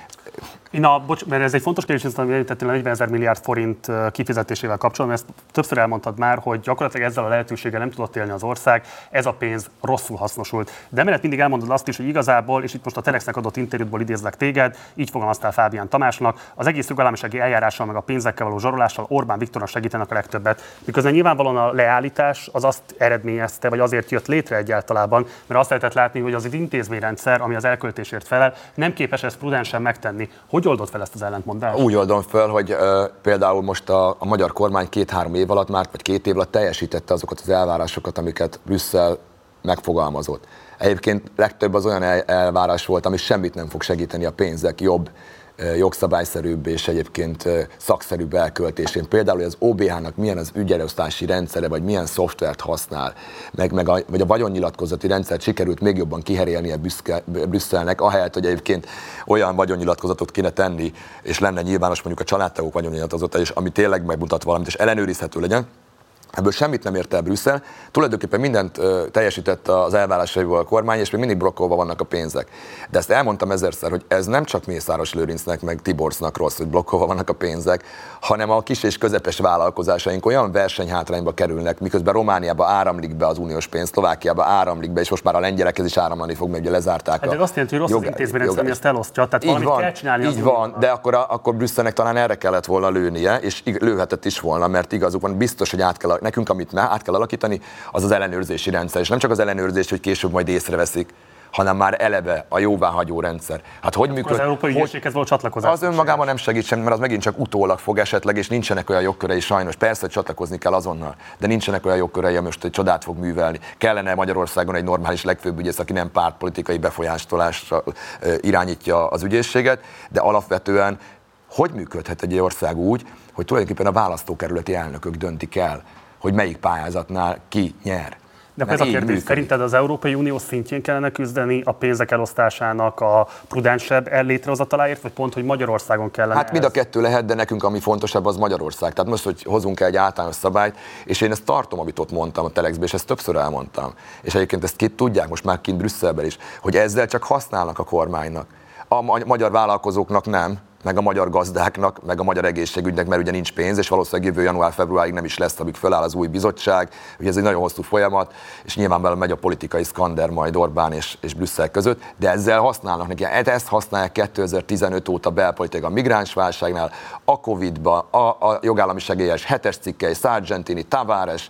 Mert ez egy fontos kérdés, amit említettél a 40 000 milliárd forint kifizetésével kapcsolatban, ezt többször elmondtad már, hogy gyakorlatilag ezzel a lehetőséggel nem tudott élni az ország, ez a pénz rosszul hasznosult. De emellett mindig elmondod azt is, hogy igazából, és itt most a Telexnek adott interjútból idézlek téged, így fogalmaztál Fábián Tamásnak, az egész jogállamisági eljárással meg a pénzekkel való zsarolással Orbán Viktornak segítenek a legtöbbet. Miközben nyilvánvalóan a leállítás az azt eredményezte, vagy azért jött létre egyáltalán, mert azt lehetett látni, hogy az intézményrendszer, ami az elköltésért felel, nem képes ezt prudensen megtenni. Hogy oldod fel ezt az ellentmondást? Úgy oldom fel, hogy például most a magyar kormány 2-3 év alatt már, vagy 2 év alatt teljesítette azokat az elvárásokat, amiket Brüsszel megfogalmazott. Egyébként legtöbb az olyan elvárás volt, ami semmit nem fog segíteni a pénzek jobb, jogszabályszerűbb és egyébként szakszerűbb elköltésén. Például, hogy az OBH-nak milyen az ügyelosztási rendszere, vagy milyen szoftvert használ, vagy a vagyonnyilatkozati rendszert sikerült még jobban kiherélnie Brüsszelnek, ahelyett, hogy egyébként olyan vagyonnyilatkozatot kéne tenni, és lenne nyilvános mondjuk a családtagok vagyonnyilatkozata, és ami tényleg megmutat valamit, és ellenőrizhető legyen. Ebből semmit nem ért el Brüsszel, tulajdonképpen mindent teljesített az elvárásaival a kormány, és még mindig blokkolva vannak a pénzek. De ezt elmondtam ezerszer, hogy ez nem csak Mészáros Lőrincnek, meg Tiborcnak rossz, hogy blokkolva vannak a pénzek, hanem a kis és közepes vállalkozásaink olyan versenyhátrányba kerülnek, miközben Romániába áramlik be az uniós pénz, Szlovákiába áramlik be, és most már a lengyelekhez is áramlani fog, mert ugye lezárták. Ez azt jelenti, hogy rossz az intézményrendszer, ami ezt elosztja, tehát valamit kell csinálni. Így van, de akkor Brüsszelnek talán erre kellett volna lőnie, és lőhetett is volna, mert igazuk van, biztos, hogy át kell. nekünk, amit át kell alakítani, az ellenőrzési rendszer. És nem csak az ellenőrzés, hogy később majd észreveszik, hanem már eleve a jóváhagyó rendszer. Hát hogy működik? Az Európai Ügyészséghez való csatlakozás. Az önmagában nem segít semmi, mert az megint csak utólag fog esetleg, és nincsenek olyan jogkörei sajnos. Persze, hogy csatlakozni kell azonnal, de nincsenek olyan jogkörei, ami most egy csodát fog művelni. Kellene Magyarországon egy normális legfőbb ügyész, aki nem pártpolitikai befolyástolásra irányítja az ügyészséget, de alapvetően hogy működhet egy ország úgy, hogy tulajdonképpen a választókerületi elnökök döntik el, hogy melyik pályázatnál ki nyer. De ez a kérdés, szerinted az Európai Unió szintjén kellene küzdeni a pénzek elosztásának a prudensebb létrehozataláért, vagy pont, hogy Magyarországon kellene? Hát mind a kettő lehet, de nekünk ami fontosabb, az Magyarország. Tehát most, hogy hozunk egy általános szabályt, és én ezt tartom, amit ott mondtam a Telexben, és ezt többször elmondtam. És egyébként ezt tudják most már kint Brüsszelben is, hogy ezzel csak használnak a kormánynak. A magyar vállalkozóknak nem, meg a magyar gazdáknak, meg a magyar egészségügynek, mert ugye nincs pénz, és valószínűleg jövő január-februárig nem is lesz, amíg föláll az új bizottság. Ugye ez egy nagyon hosszú folyamat, és nyilvánvalóan megy a politikai szkander majd Orbán és Brüsszel között, de ezzel használnak neki. Ezt használják 2015 óta belpolitika a migránsválságnál, a Covid-ba, a jogállami segélyes 7-es cikkely, Sargentini, Tavares,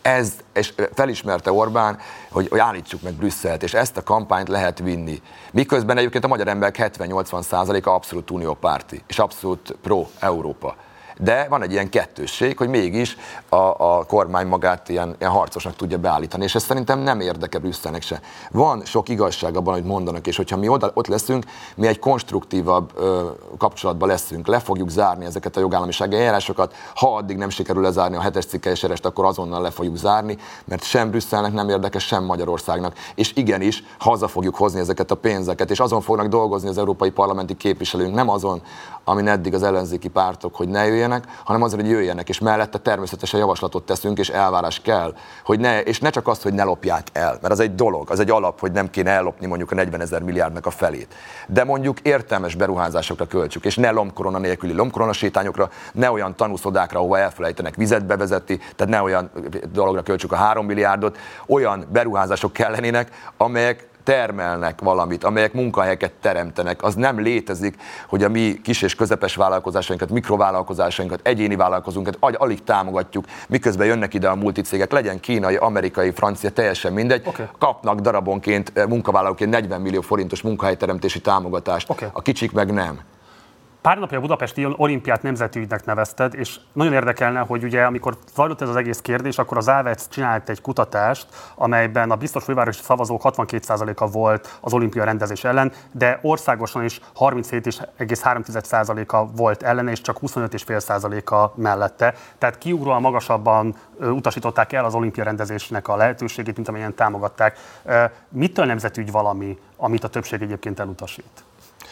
és felismerte Orbán, hogy állítsuk meg Brüsszelt, és ezt a kampányt lehet vinni. Miközben egyébként a magyar emberek 70-80%-a abszolút uniópárti, és abszolút pro-Európa. De van egy ilyen kettősség, hogy mégis a kormány magát ilyen harcosnak tudja beállítani, és ez szerintem nem érdekel Brüsszelnek se. Van sok igazság abban, hogy mondanak, és hogyha mi ott leszünk, mi egy konstruktívabb kapcsolatban leszünk, le fogjuk zárni ezeket a jogállamisági eljárásokat, ha addig nem sikerül lezárni a 7-es cikkelyes erest, akkor azonnal le fogjuk zárni, mert sem Brüsszelnek nem érdekes, sem Magyarországnak. És igenis, haza fogjuk hozni ezeket a pénzeket, és azon fognak dolgozni az európai parlamenti képviselőink, nem azon, amin eddig az ellenzéki pártok, hogy ne jöjjenek, hanem azért, hogy jöjjenek, és mellette természetesen javaslatot teszünk, és elvárás kell, hogy és ne csak azt, hogy ne lopják el, mert az egy dolog, az egy alap, hogy nem kéne ellopni mondjuk a 40 000 milliárdnak a felét. De mondjuk értelmes beruházásokra költsük, és ne lomkorona nélküli lomkorona sétányokra, ne olyan tanúszodákra, ahova elfelejtenek vizet bevezetni, tehát ne olyan dologra költsük a 3 milliárdot, olyan beruházások kellenének, amelyek termelnek valamit, amelyek munkahelyeket teremtenek. Az nem létezik, hogy a mi kis és közepes vállalkozásainkat, mikrovállalkozásainkat, egyéni vállalkozónkat alig támogatjuk, miközben jönnek ide a multicégek, legyen kínai, amerikai, francia, teljesen mindegy, kapnak darabonként, munkavállalóként 40 millió forintos munkahelyteremtési támogatást, a kicsik meg nem. Pár napja a budapesti olimpiát nemzeti ügynek nevezted, és nagyon érdekelne, hogy ugye amikor zajlott ez az egész kérdés, akkor az AVEC csinált egy kutatást, amelyben a biztos fővárosi szavazók 62%-a volt az olimpia rendezés ellen, de országosan is 37,3%-a volt ellene, és csak 25,5%-a mellette. Tehát kiugróan magasabban utasították el az olimpia rendezésnek a lehetőségét, mint amelyen támogatták. Mitől nemzetügy valami, amit a többség egyébként elutasít?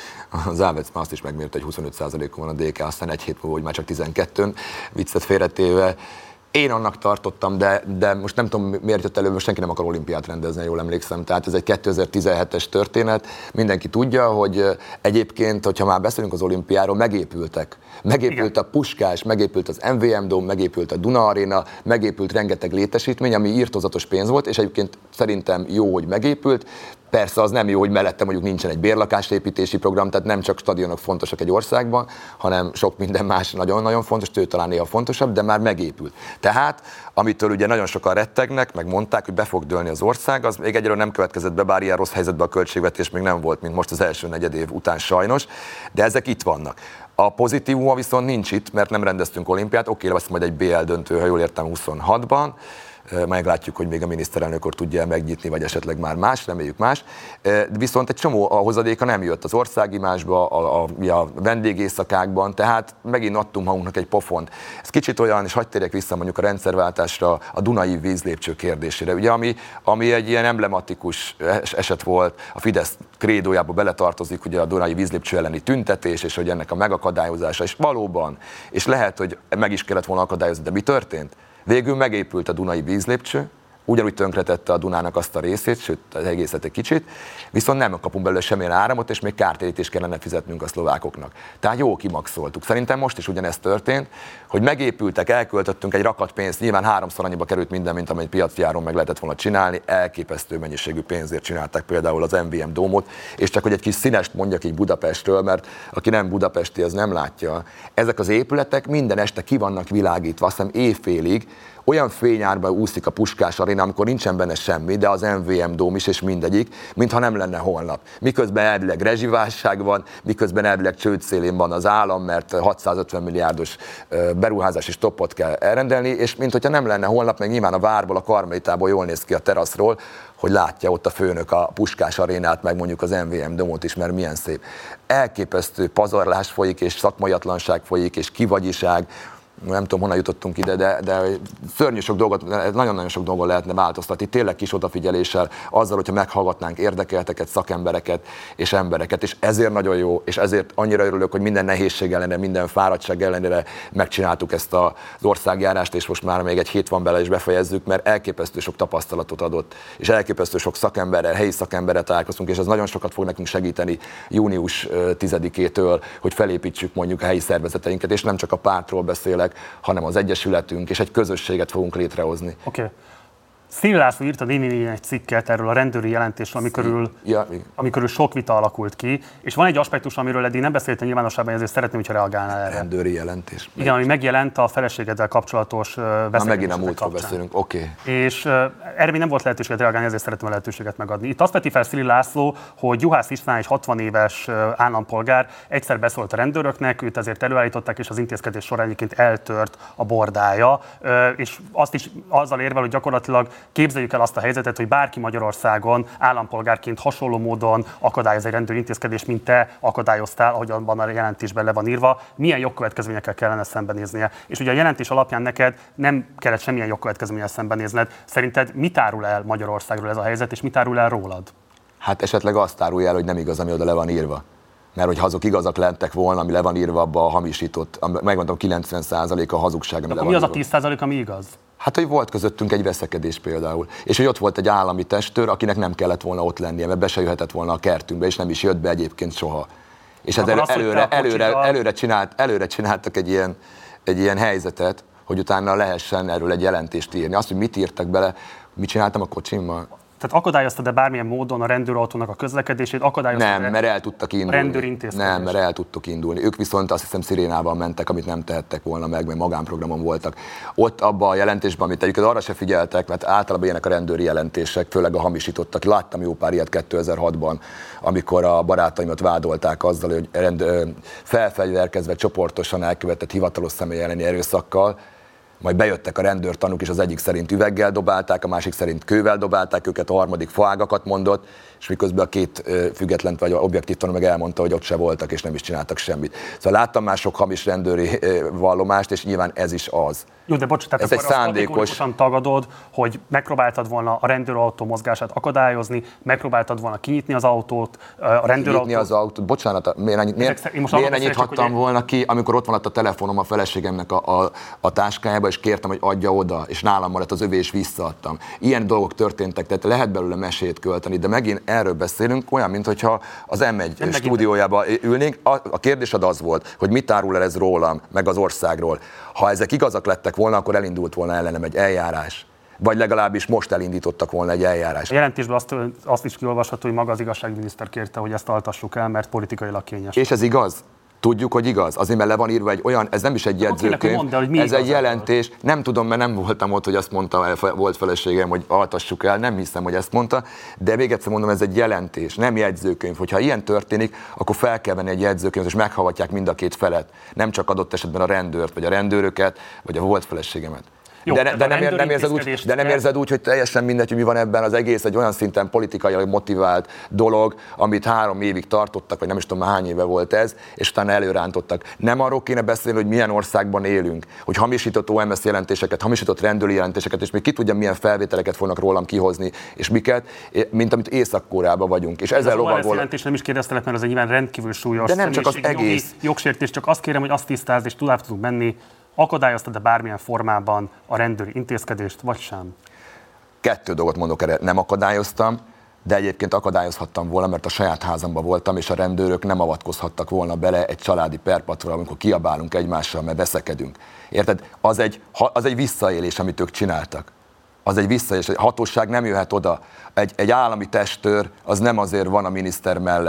Az AVEC már azt is megmérte, hogy 25%-on van a DK, aztán egy hét múlva, hogy már csak 12-ön, viccet félretéve. Én annak tartottam, de most nem tudom, miért jött elő, most senki nem akar olimpiát rendezni, jól emlékszem. Tehát ez egy 2017-es történet. Mindenki tudja, hogy egyébként, hogyha már beszélünk az olimpiáról, megépültek. Megépült a Puskás, megépült az MVM Dóm, megépült a Duna Arena, megépült rengeteg létesítmény, ami irtózatos pénz volt, és egyébként szerintem jó, hogy megépült. Persze az nem jó, hogy mellette mondjuk nincsen egy bérlakásépítési program, tehát nem csak stadionok fontosak egy országban, hanem sok minden más nagyon-nagyon fontos, ő talán néha fontosabb, de már megépült. Tehát, amitől ugye nagyon sokan rettegnek, meg mondták, hogy be fog dőlni az ország, az még egyről nem következett be, bár ilyen rossz helyzetben a költségvetés még nem volt, mint most az első negyedév után sajnos, de ezek itt vannak. A pozitívuma viszont nincs itt, mert nem rendeztünk olimpiát, oké, lesz majd egy BL döntő, ha jól értem, 26-ban, meglátjuk, hogy még a miniszterelnök úr tudja megnyitni, vagy esetleg már más, reméljük más. Viszont egy csomó a hozadéka nem jött az országimásba, a vendégészakákban, tehát megint adtunk magunknak egy pofont. Ez kicsit olyan, és hadd térjek vissza mondjuk a rendszerváltásra, a Dunai vízlépcső kérdésére, ugye, ami egy ilyen emblematikus eset volt, a Fidesz krédójába beletartozik ugye a Dunai vízlépcső elleni tüntetés, és hogy ennek a megakadályozása, és valóban, és lehet, hogy meg is kellett volna akadályozni, de mi történt? Végül megépült a Dunai vízlépcső, ugyanúgy tönkretette a Dunának azt a részét, sőt az egészet egy kicsit, viszont nem kapunk belőle semmilyen áramot, és még kártérítést kellene fizetnünk a szlovákoknak. Tehát jó kimaxoltuk. Szerintem most is ugyanezt történt, hogy megépültek, elköltöttünk egy rakat pénzt, nyilván 3-szor annyiba került minden, mint amely piaci áron meg lehetett volna csinálni, elképesztő mennyiségű pénzért csinálták például az MVM Dómot, és csak hogy egy kis színest mondjak így Budapestről, mert aki nem budapesti, az nem látja. Ezek az épületek minden este ki vannak világítva, azt hiszem éjfélig, olyan fényárba úszik a Puskás Aréna, amikor nincsen benne semmi, de az MVM Dóm is, és mindegyik, mintha nem lenne holnap. Miközben elvileg rezsiválság van, miközben elvileg csődszélén van az állam, mert 650 milliárdos beruházási stoppot kell elrendelni, és mintha nem lenne holnap, meg nyilván a várból, a Karmelitából jól néz ki a teraszról, hogy látja ott a főnök a Puskás Arénát, meg mondjuk az MVM Domot is, mert milyen szép. Elképesztő pazarlás folyik, és szakmaiatlanság folyik, és kivagyiság. Nem tudom, honnan jutottunk ide, de szörnyű sok dolgot, nagyon-nagyon sok dolgot lehetne változtatni, tényleg kis odafigyeléssel, azzal, hogyha meghallgatnánk érdekelteket, szakembereket és embereket, és ezért nagyon jó, és ezért annyira örülök, hogy minden nehézség ellenére, minden fáradtság ellenére megcsináltuk ezt az országjárást, és most már még egy hét van bele, és befejezzük, mert elképesztő sok tapasztalatot adott, és elképesztő sok szakemberrel, helyi szakemberrel találkoztunk, és ez nagyon sokat fog nekünk segíteni június 10-től, hogy felépítsük mondjuk a helyi szervezeteinket, és nem csak a pártról beszélek, hanem az egyesületünk, és egy közösséget fogunk létrehozni. Oké. Szili László írt a DN egy cikket erről a rendőri jelentésről, ami körül sok vita alakult ki, és van egy aspektus, amiről eddig nem beszéltem nyilvánosságban, ezért szeretném, hogyha reagálnál erre. Rendőri jelentés. Igen, ami megjelent a feleségeddel kapcsolatos beszélgetések. Megint a múltról beszélünk, oké. És erre még nem volt lehetőséget reagálni, ezért szeretném a lehetőséget megadni. Itt azt veti fel Szili László, hogy Juhász István, egy 60 éves állampolgár, egyszer beszólt a rendőröknek, őt ezért előállították, és az intézkedés során egyébként eltört a bordája, és azt is azzal érvel, hogy gyakorlatilag képzeljük el azt a helyzetet, hogy bárki Magyarországon állampolgárként hasonló módon akadályoz egy rendőri intézkedést, mint te akadályoztál, ahogy abban a jelentésben le van írva, milyen jogkövetkezményekkel kellene szembenéznie. És ugye a jelentés alapján neked nem kellett semmilyen jogkövetkezménnyel szembenézned. Szerinted mit árul el Magyarországról ez a helyzet, és mit árul el rólad? Hát esetleg azt árulja el, hogy nem igaz, ami oda le van írva. Mert hogyha azok igazak lettek volna, ami le van írva abba a hamisított, megmondom 90% a hazugság, ami le van írva. Mi az a 10%, ami igaz? Hát, hogy volt közöttünk egy veszekedés például, és hogy ott volt egy állami testőr, akinek nem kellett volna ott lennie, mert be se jöhetett volna a kertünkbe, és nem is jött be egyébként soha. És ezzel előre csináltak egy ilyen helyzetet, hogy utána lehessen erről egy jelentést írni. Azt, hogy mit írtak bele, mit csináltam a kocsimmal? Tehát akadályoztad-e bármilyen módon a rendőrautónak a közlekedését? Nem, mert el tudtak indulni. Rendőrintézkedés. Nem, mert el tudtak indulni. Ők viszont azt hiszem szirénával mentek, amit nem tehettek volna meg, mert magánprogramon voltak. Ott abban a jelentésben, amit egyébként arra se figyeltek, mert általában ilyenek a rendőri jelentések, főleg a hamisítottak. Láttam jó pár ilyet 2006-ban, amikor a barátaimat vádolták azzal, hogy felfegyverkezve csoportosan elkövetett hivatalos személy elleni erőszakkal, majd bejöttek a rendőrtanúk, és az egyik szerint üveggel dobálták, a másik szerint kővel dobálták őket, a harmadik faágakat mondott, és miközben a két független vagy objektív tanú meg elmondta, hogy ott se voltak, és nem is csináltak semmit. Szóval láttam már sok hamis rendőri vallomást, és nyilván ez is az. Jó, de bocs, tehát ez egy szándékos... tagadod, hogy megpróbáltad volna a rendőrautó mozgását akadályozni, megpróbáltad volna kinyitni az autót, a rendőrautó... Kinyitni az autót, bocsánat, miért nyithattam volna ki, amikor ott van a telefonom a feleségemnek a táskájába, és kértem, hogy adja oda, és nálam maradt az övé, és visszaadtam. Ilyen dolgok történtek, tehát lehet belőle mesét költeni, de megint erről beszélünk, olyan, mintha az M1 stúdiójába ülnénk. A kérdésed az volt, hogy mit árul el ez rólam, meg az országról. Ha ezek igazak lettek volna, akkor elindult volna ellenem egy eljárás. Vagy legalábbis most elindítottak volna egy eljárás. A jelentésben azt is kiolvasható, hogy maga az igazságminiszter kérte, hogy ezt altassuk el, mert politikailag kényes. És ez igaz? Tudjuk, hogy igaz. Azért, mert le van írva egy olyan, ez nem is egy jegyzőkönyv, ez egy jelentés. Nem tudom, mert nem voltam ott, hogy azt mondta, volt feleségem, hogy altassuk el, nem hiszem, hogy ezt mondta, de még egyszer mondom, ez egy jelentés, nem jegyzőkönyv. Hogyha ilyen történik, akkor fel kell venni egy jegyzőkönyvet, és meghallgatják mind a két felet. Nem csak adott esetben a rendőrt, vagy a rendőröket, vagy a volt feleségemet. Jó, de nem érzed úgy, hogy teljesen mindegy, hogy mi van ebben, az egész egy olyan szinten politikai motivált dolog, amit 3 évig tartottak, vagy nem is tudom, hány éve volt ez, és utána előrántottak. Nem arról kéne beszélni, hogy milyen országban élünk, hogy hamisított OMS jelentéseket, hamisított rendőri jelentéseket, és még ki tudja, milyen felvételeket fognak rólam kihozni, és miket, mint amit Észak-Koreában vagyunk. És ezzel lovagol. Az OMS jelentés nem is kérdeztelek, mert az egy nyilván rendkívül súlyos, de nem csak az egész jogsértés, csak azt kérem, hogy azt tisztázd, és tovább tudunk menni. Akadályoztad-e bármilyen formában a rendőri intézkedést, vagy sem? 2 dolgot mondok erre, nem akadályoztam, de egyébként akadályozhattam volna, mert a saját házamban voltam, és a rendőrök nem avatkozhattak volna bele egy családi perpatra, amikor kiabálunk egymással, mert veszekedünk. Érted? Az egy visszaélés, amit ők csináltak. Az egy visszaélés. A hatóság nem jöhet oda. Egy állami testőr az nem azért van a miniszter mellett,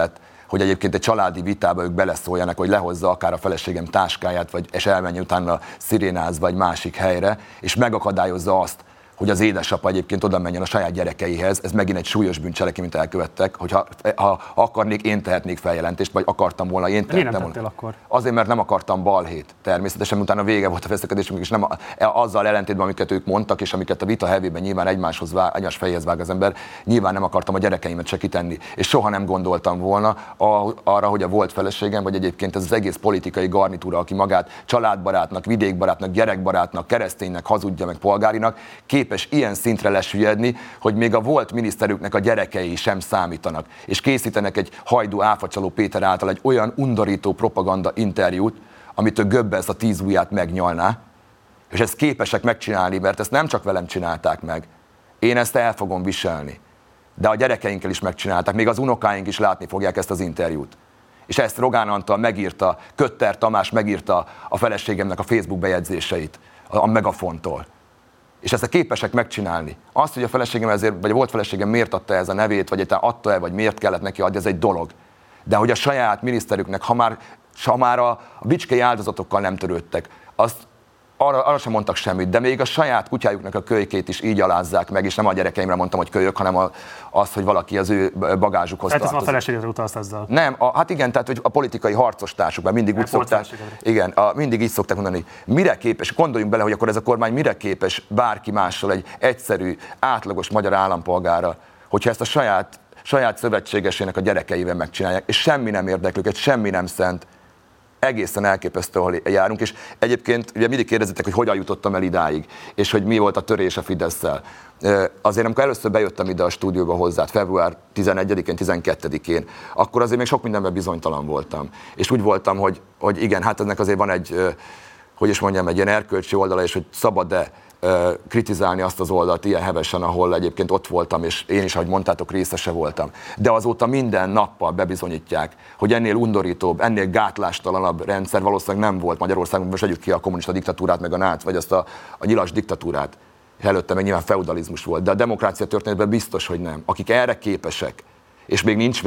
hogy egyébként egy családi vitába ők beleszóljanak, hogy lehozza akár a feleségem táskáját, és elmenjen utána szirénázva egy másik helyre, és megakadályozza azt, hogy az édesapa egyébként oda menjen a saját gyerekeihez, ez megint egy súlyos bűncselekmény, mint elkövettek, hogyha ha akarnék, én tehetnék feljelentést, vagy akartam volna, én tehettem volna. Akkor? Azért, mert nem akartam balhét. Természetesen utána vége volt a veszekedésünk, és nem azzal ellentétben, amiket ők mondtak, és amiket a vita hevében nyilván egymás fejéhez vág az ember, nyilván nem akartam a gyerekeimet se kitenni. És soha nem gondoltam volna arra, hogy a volt feleségem, vagy egyébként ez az egész politikai garnitúra, aki magát családbarátnak, vidékbarátnak, gyerekbarátnak, kereszténynek, hazudja meg polgárinak, képes ilyen szintre lesüllyedni, hogy még a volt miniszterüknek a gyerekei sem számítanak, és készítenek egy Hajdú Áfacsaló Péter által egy olyan undorító propaganda interjút, amitől Goebbels a 10 ujját megnyalná, és ezt képesek megcsinálni, mert ezt nem csak velem csinálták meg. Én ezt el fogom viselni. De a gyerekeinkkel is megcsinálták, még az unokáink is látni fogják ezt az interjút. És ezt Rogán Antal megírta, Kötter Tamás megírta a feleségemnek a Facebook bejegyzéseit, a Megafontól. És ezt képesek megcsinálni. Azt, hogy a feleségem ezért, vagy a volt feleségem miért adta ez a nevét, vagy adta-e, vagy miért kellett neki adni, ez egy dolog. De hogy a saját miniszterüknek, ha már a bicskei áldozatokkal nem törődtek, azt arra sem mondtak semmit, de még a saját kutyájuknak a kölykét is így alázzák meg, és nem a gyerekeimre mondtam, hogy kölyök, hanem az, hogy valaki az ő bagázsukhoz tartozik. Tehát ez a feleségedre utalsz ezzel? Nem, hát igen, tehát hogy a politikai harcos társuk, mert mindig úgy szokták, igen, mindig így szokták mondani, mire képes, gondoljunk bele, hogy akkor ez a kormány mire képes bárki mással egy egyszerű, átlagos magyar állampolgára, hogyha ezt a saját szövetségesének a gyerekeivel megcsinálják, és semmi nem érdekli őket, semmi nem szent. Egészen elképesztő, ahol járunk, és egyébként ugye mindig kérdezitek, hogy hogyan jutottam el idáig, és hogy mi volt a törés a Fidesszel. Azért, amikor először bejöttem ide a stúdióba hozzád, február 11-én, 12-én, akkor azért még sok mindenben bizonytalan voltam. És úgy voltam, hogy igen, hát ennek azért van egy, hogy is mondjam, egy ilyen erkölcsi oldala, és hogy szabad-e kritizálni azt az oldalt ilyen hevesen, ahol egyébként ott voltam, és én is, ahogy mondtátok, részese voltam. De azóta minden nappal bebizonyítják, hogy ennél undorítóbb, ennél gátlástalanabb rendszer valószínűleg nem volt Magyarországon, most vegyük ki a kommunista diktatúrát, meg a náci, vagy azt a nyilas diktatúrát. Előtte meg nyilván feudalizmus volt, de a demokrácia történetben biztos, hogy nem. Akik erre képesek, és még nincs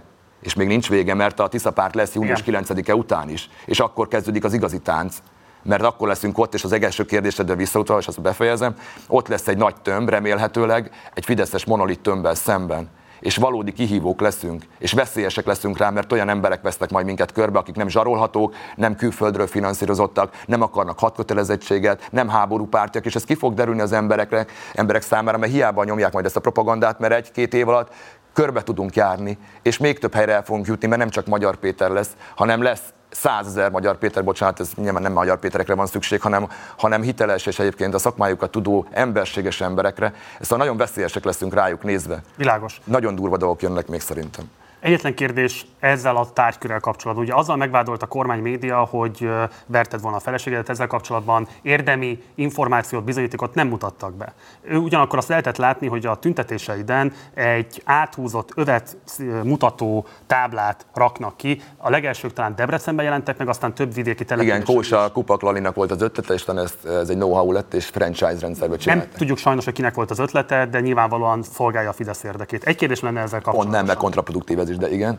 vége, mert a Tisza párt lesz június 9-e után is, és akkor kezdődik az igazi tánc, mert akkor leszünk ott, és az első kérdésedre visszautalva, és azt befejezem, ott lesz egy nagy tömb, remélhetőleg, egy fideszes monolit tömbbel szemben, és valódi kihívók leszünk, és veszélyesek leszünk rá, mert olyan emberek vesznek majd minket körbe, akik nem zsarolhatók, nem külföldről finanszírozottak, nem akarnak hadkötelezettséget, nem háborúpártiak, és ez ki fog derülni az emberek számára, mert hiába nyomják majd ezt a propagandát, mert 1-2 év alatt körbe tudunk járni, és még több helyre el fogunk jutni, mert nem csak Magyar Péter lesz, hanem lesz 100 000 Magyar Péter, bocsánat, ez nyilván nem Magyar Péterekre van szükség, hanem hiteles és egyébként a szakmájukat tudó emberséges emberekre. Szóval nagyon veszélyesek leszünk rájuk nézve. Világos. Nagyon durva dolgok jönnek még szerintem. Egyetlen kérdés ezzel a tárgykörrel kapcsolatban. Ugye azzal megvádolt a kormány média, hogy verted volna a feleségedet, ezzel kapcsolatban érdemi információt, bizonyítékot nem mutattak be. Ugyanakkor azt lehetett látni, hogy a tüntetéseiden egy áthúzott övet mutató táblát raknak ki. A legelsők talán Debrecenben jelentek meg, aztán több vidéki településen. Igen, Kósa Kupak Lalinak volt az ötlete, és ez egy know-how lett, és franchise rendszerbe csinálták. Nem tudjuk sajnos, hogy kinek volt az ötlete, de nyilvánvalóan szolgálja a Fidesz érdekét. Egy kérdés lenne ezzel kapcsolatban. Pont nem, mert kontraproduktív ez is, de igen.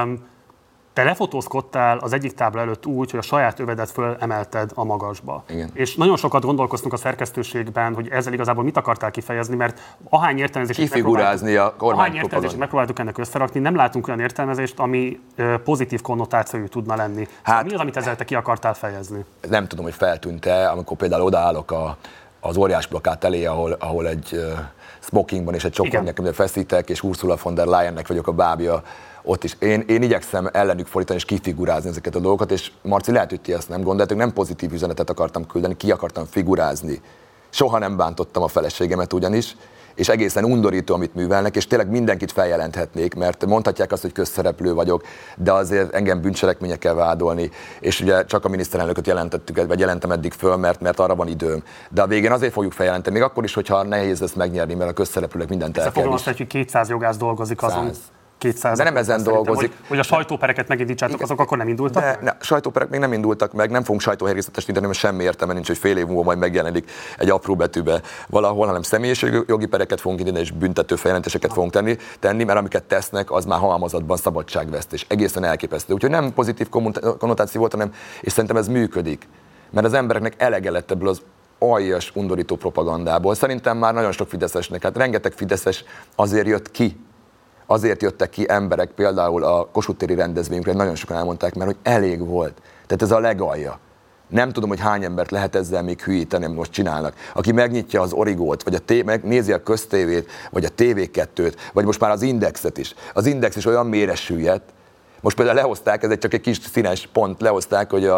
Te lefotózkodtál az egyik tábla előtt úgy, hogy a saját övedet fölemelted a magasba. Igen. És nagyon sokat gondolkoztunk a szerkesztőségben, hogy ezzel igazából mit akartál kifejezni, mert ahány értelmezést megpróbáltuk ennek összerakni, nem látunk olyan értelmezést, ami pozitív konnotációjú tudna lenni. Hát, mi az, amit ezzel te ki akartál fejezni? Nem tudom, hogy feltűnt-e, amikor például odaállok az óriás plakát elé, ahol egy smokingban és egy csokornyakomban feszítek, és Ursula von der Leyennek vagyok a bábja, ott is. Én igyekszem ellenük fordítani és kifigurázni ezeket a dolgokat, és Marci, lehet, hogy ti ezt nem gondoltok, nem pozitív üzenetet akartam küldeni, ki akartam figurázni. Soha nem bántottam a feleségemet ugyanis, és egészen undorító, amit művelnek, és tényleg mindenkit feljelenthetnék, mert mondhatják azt, hogy közszereplő vagyok, de azért engem bűncselekményekkel vádolni, és ugye csak a miniszterelnököt jelentem eddig föl, mert arra van időm. De a végén azért fogjuk feljelenteni, még akkor is, hogyha nehéz ezt megnyerni, mert a közszereplőnek mindent el kell is. Ezt hogy 200 jogász dolgozik azon. 200. De nem ezen dolgozik. Hogy a sajtópereket megindítsátok, azok akkor nem indultak? Sajtóperek még nem indultak meg, nem fogunk sajtóhergészetesíteni, mert semmi értelme nincs, hogy fél év múlva majd megjelenik egy apró betűbe valahol, hanem személyiségjogi pereket fogunk indítani, és büntető feljelentéseket fogunk tenni, mert amiket tesznek, az már halmazatban szabadságvesztés. Egészen elképesztő. Úgyhogy nem pozitív konnotáció volt, hanem, és szerintem ez működik. Mert az embereknek elege lett ebből az aljas, undorító propagandából. Szerintem már nagyon sok fideszesnek, hát rengeteg fideszes azért jött ki. Azért jöttek ki emberek, például a Kossuth téri rendezvényünkre, nagyon sokan elmondták, mert hogy elég volt. Tehát ez a legalja. Nem tudom, hogy hány embert lehet ezzel még hülyíteni, amit most csinálnak. Aki megnyitja az Origót, vagy megnézi a Köztévét, vagy a TV2-t, vagy most már az Indexet is. Az Index is olyan mélyre süllyedt. Most például lehozták, ez csak egy kis színes pont, lehozták, hogy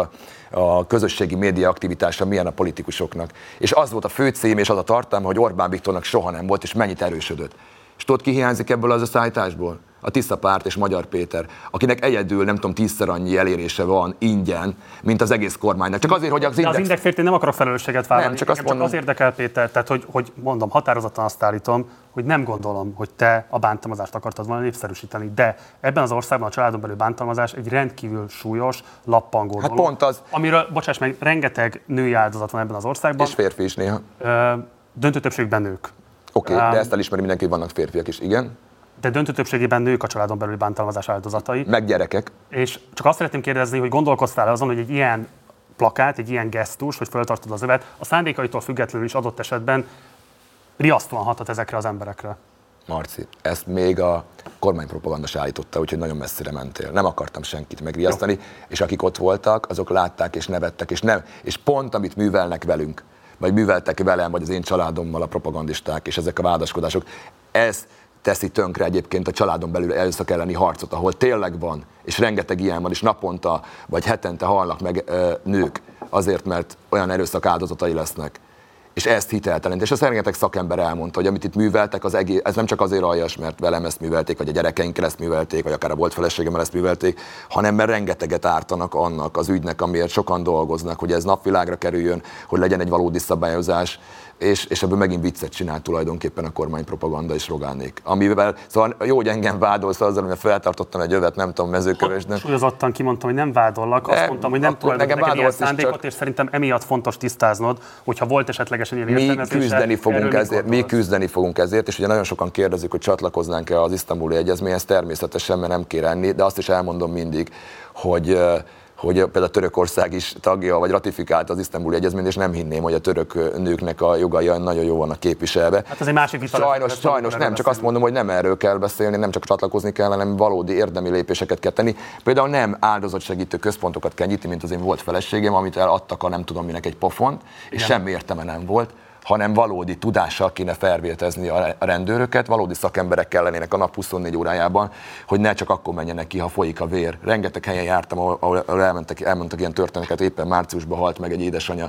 a közösségi média aktivitása milyen a politikusoknak. És az volt a fő cím, és az a tartalma, hogy Orbán Viktornak soha nem volt, és mennyit erősödött. És tudod, ki hiányzik ebből az összeállításból? A Tisza Párt és Magyar Péter, akinek egyedül, nem tudom, 10-szer annyi elérése van ingyen, mint az egész kormánynak. Csak azért, hogy az Indexért én nem akarok felelősséget vállalni. Nem, csak az érdekel, Péter, tehát hogy mondom, határozottan azt állítom, hogy nem gondolom, hogy te a bántalmazást akartad volna népszerűsíteni, de ebben az országban a családon belül bántalmazás egy rendkívül súlyos, lappangó dolog. Pont az. Amiről, bocsáss meg, rengeteg női áldozat van ebben az országban. És férfi is néha. Döntő többségben nők. Oké, de ezt elismeri mindenki, vannak férfiak is, igen. De döntő többségében nők a családon belüli bántalmazás áldozatai. Meg gyerekek. És csak azt szeretném kérdezni, hogy gondolkoztál azon, hogy egy ilyen plakát, egy ilyen gesztus, hogy föltartod az övet, a szándékaitól függetlenül is adott esetben riasztóan hathat ezekre az emberekre. Marci, ezt még a kormánypropaganda se állította, úgyhogy nagyon messzire mentél. Nem akartam senkit megriasztani, és akik ott voltak, azok látták és nevettek, és pont amit művelnek velünk, vagy műveltek velem, vagy az én családommal a propagandisták, és ezek a vádaskodások, ez teszi tönkre egyébként a családon belül erőszak elleni harcot, ahol tényleg van, és rengeteg ilyen van, és naponta vagy hetente halnak meg nők azért, mert olyan erőszak áldozatai lesznek. És ezt hiteltelen. És azt rengeteg szakember elmondta, hogy amit itt műveltek, az egész, ez nem csak azért aljas, mert velem ezt művelték, vagy a gyerekeinkkel ezt művelték, vagy akár a volt feleségemmel ezt művelték, hanem mert rengeteget ártanak annak az ügynek, amiért sokan dolgoznak, hogy ez napvilágra kerüljön, hogy legyen egy valódi szabályozás, és ebből megint viccet csinál tulajdonképpen a kormánypropaganda és Rogánék. Amivel, szóval jó, hogy engem vádolsz azzal, hogy feltartottam egy övet, nem tudom, Mezőkövesden. Súlyozottan kimondtam, hogy nem vádollak, azt mondtam, hogy nem tulajdonítok neked ilyen szándékot, és szerintem emiatt fontos tisztáznod, hogyha volt esetlegesen ilyen értelmezése. Mi küzdeni fogunk ezért, és ugye nagyon sokan kérdezik, hogy csatlakoznánk-e az Isztambuli Egyezményhez, természetesen, mert nem kér enni, de azt is elmondom mindig, hogy például Törökország is tagja, vagy ratifikálta az Isztambuli Egyezményt, és nem hinném, hogy a török nőknek a jogai nagyon jó vannak képviselve. Hát ez egy másik vita. Sajnos nem, csak azt mondom, hogy nem erről kell beszélni, nem csak csatlakozni kell, hanem valódi érdemi lépéseket kell tenni. Például nem áldozatsegítő központokat kell nyitni, mint az én volt feleségem, amit eladtak a nem tudom minek egy pofont, és semmi értelme nem volt, hanem valódi tudással kéne felvértezni a rendőröket, valódi szakemberek kellenének a nap 24 órájában, hogy ne csak akkor menjenek ki, ha folyik a vér. Rengeteg helyen jártam, ahol elmondtak ilyen történeteket, éppen márciusban halt meg egy édesanyja,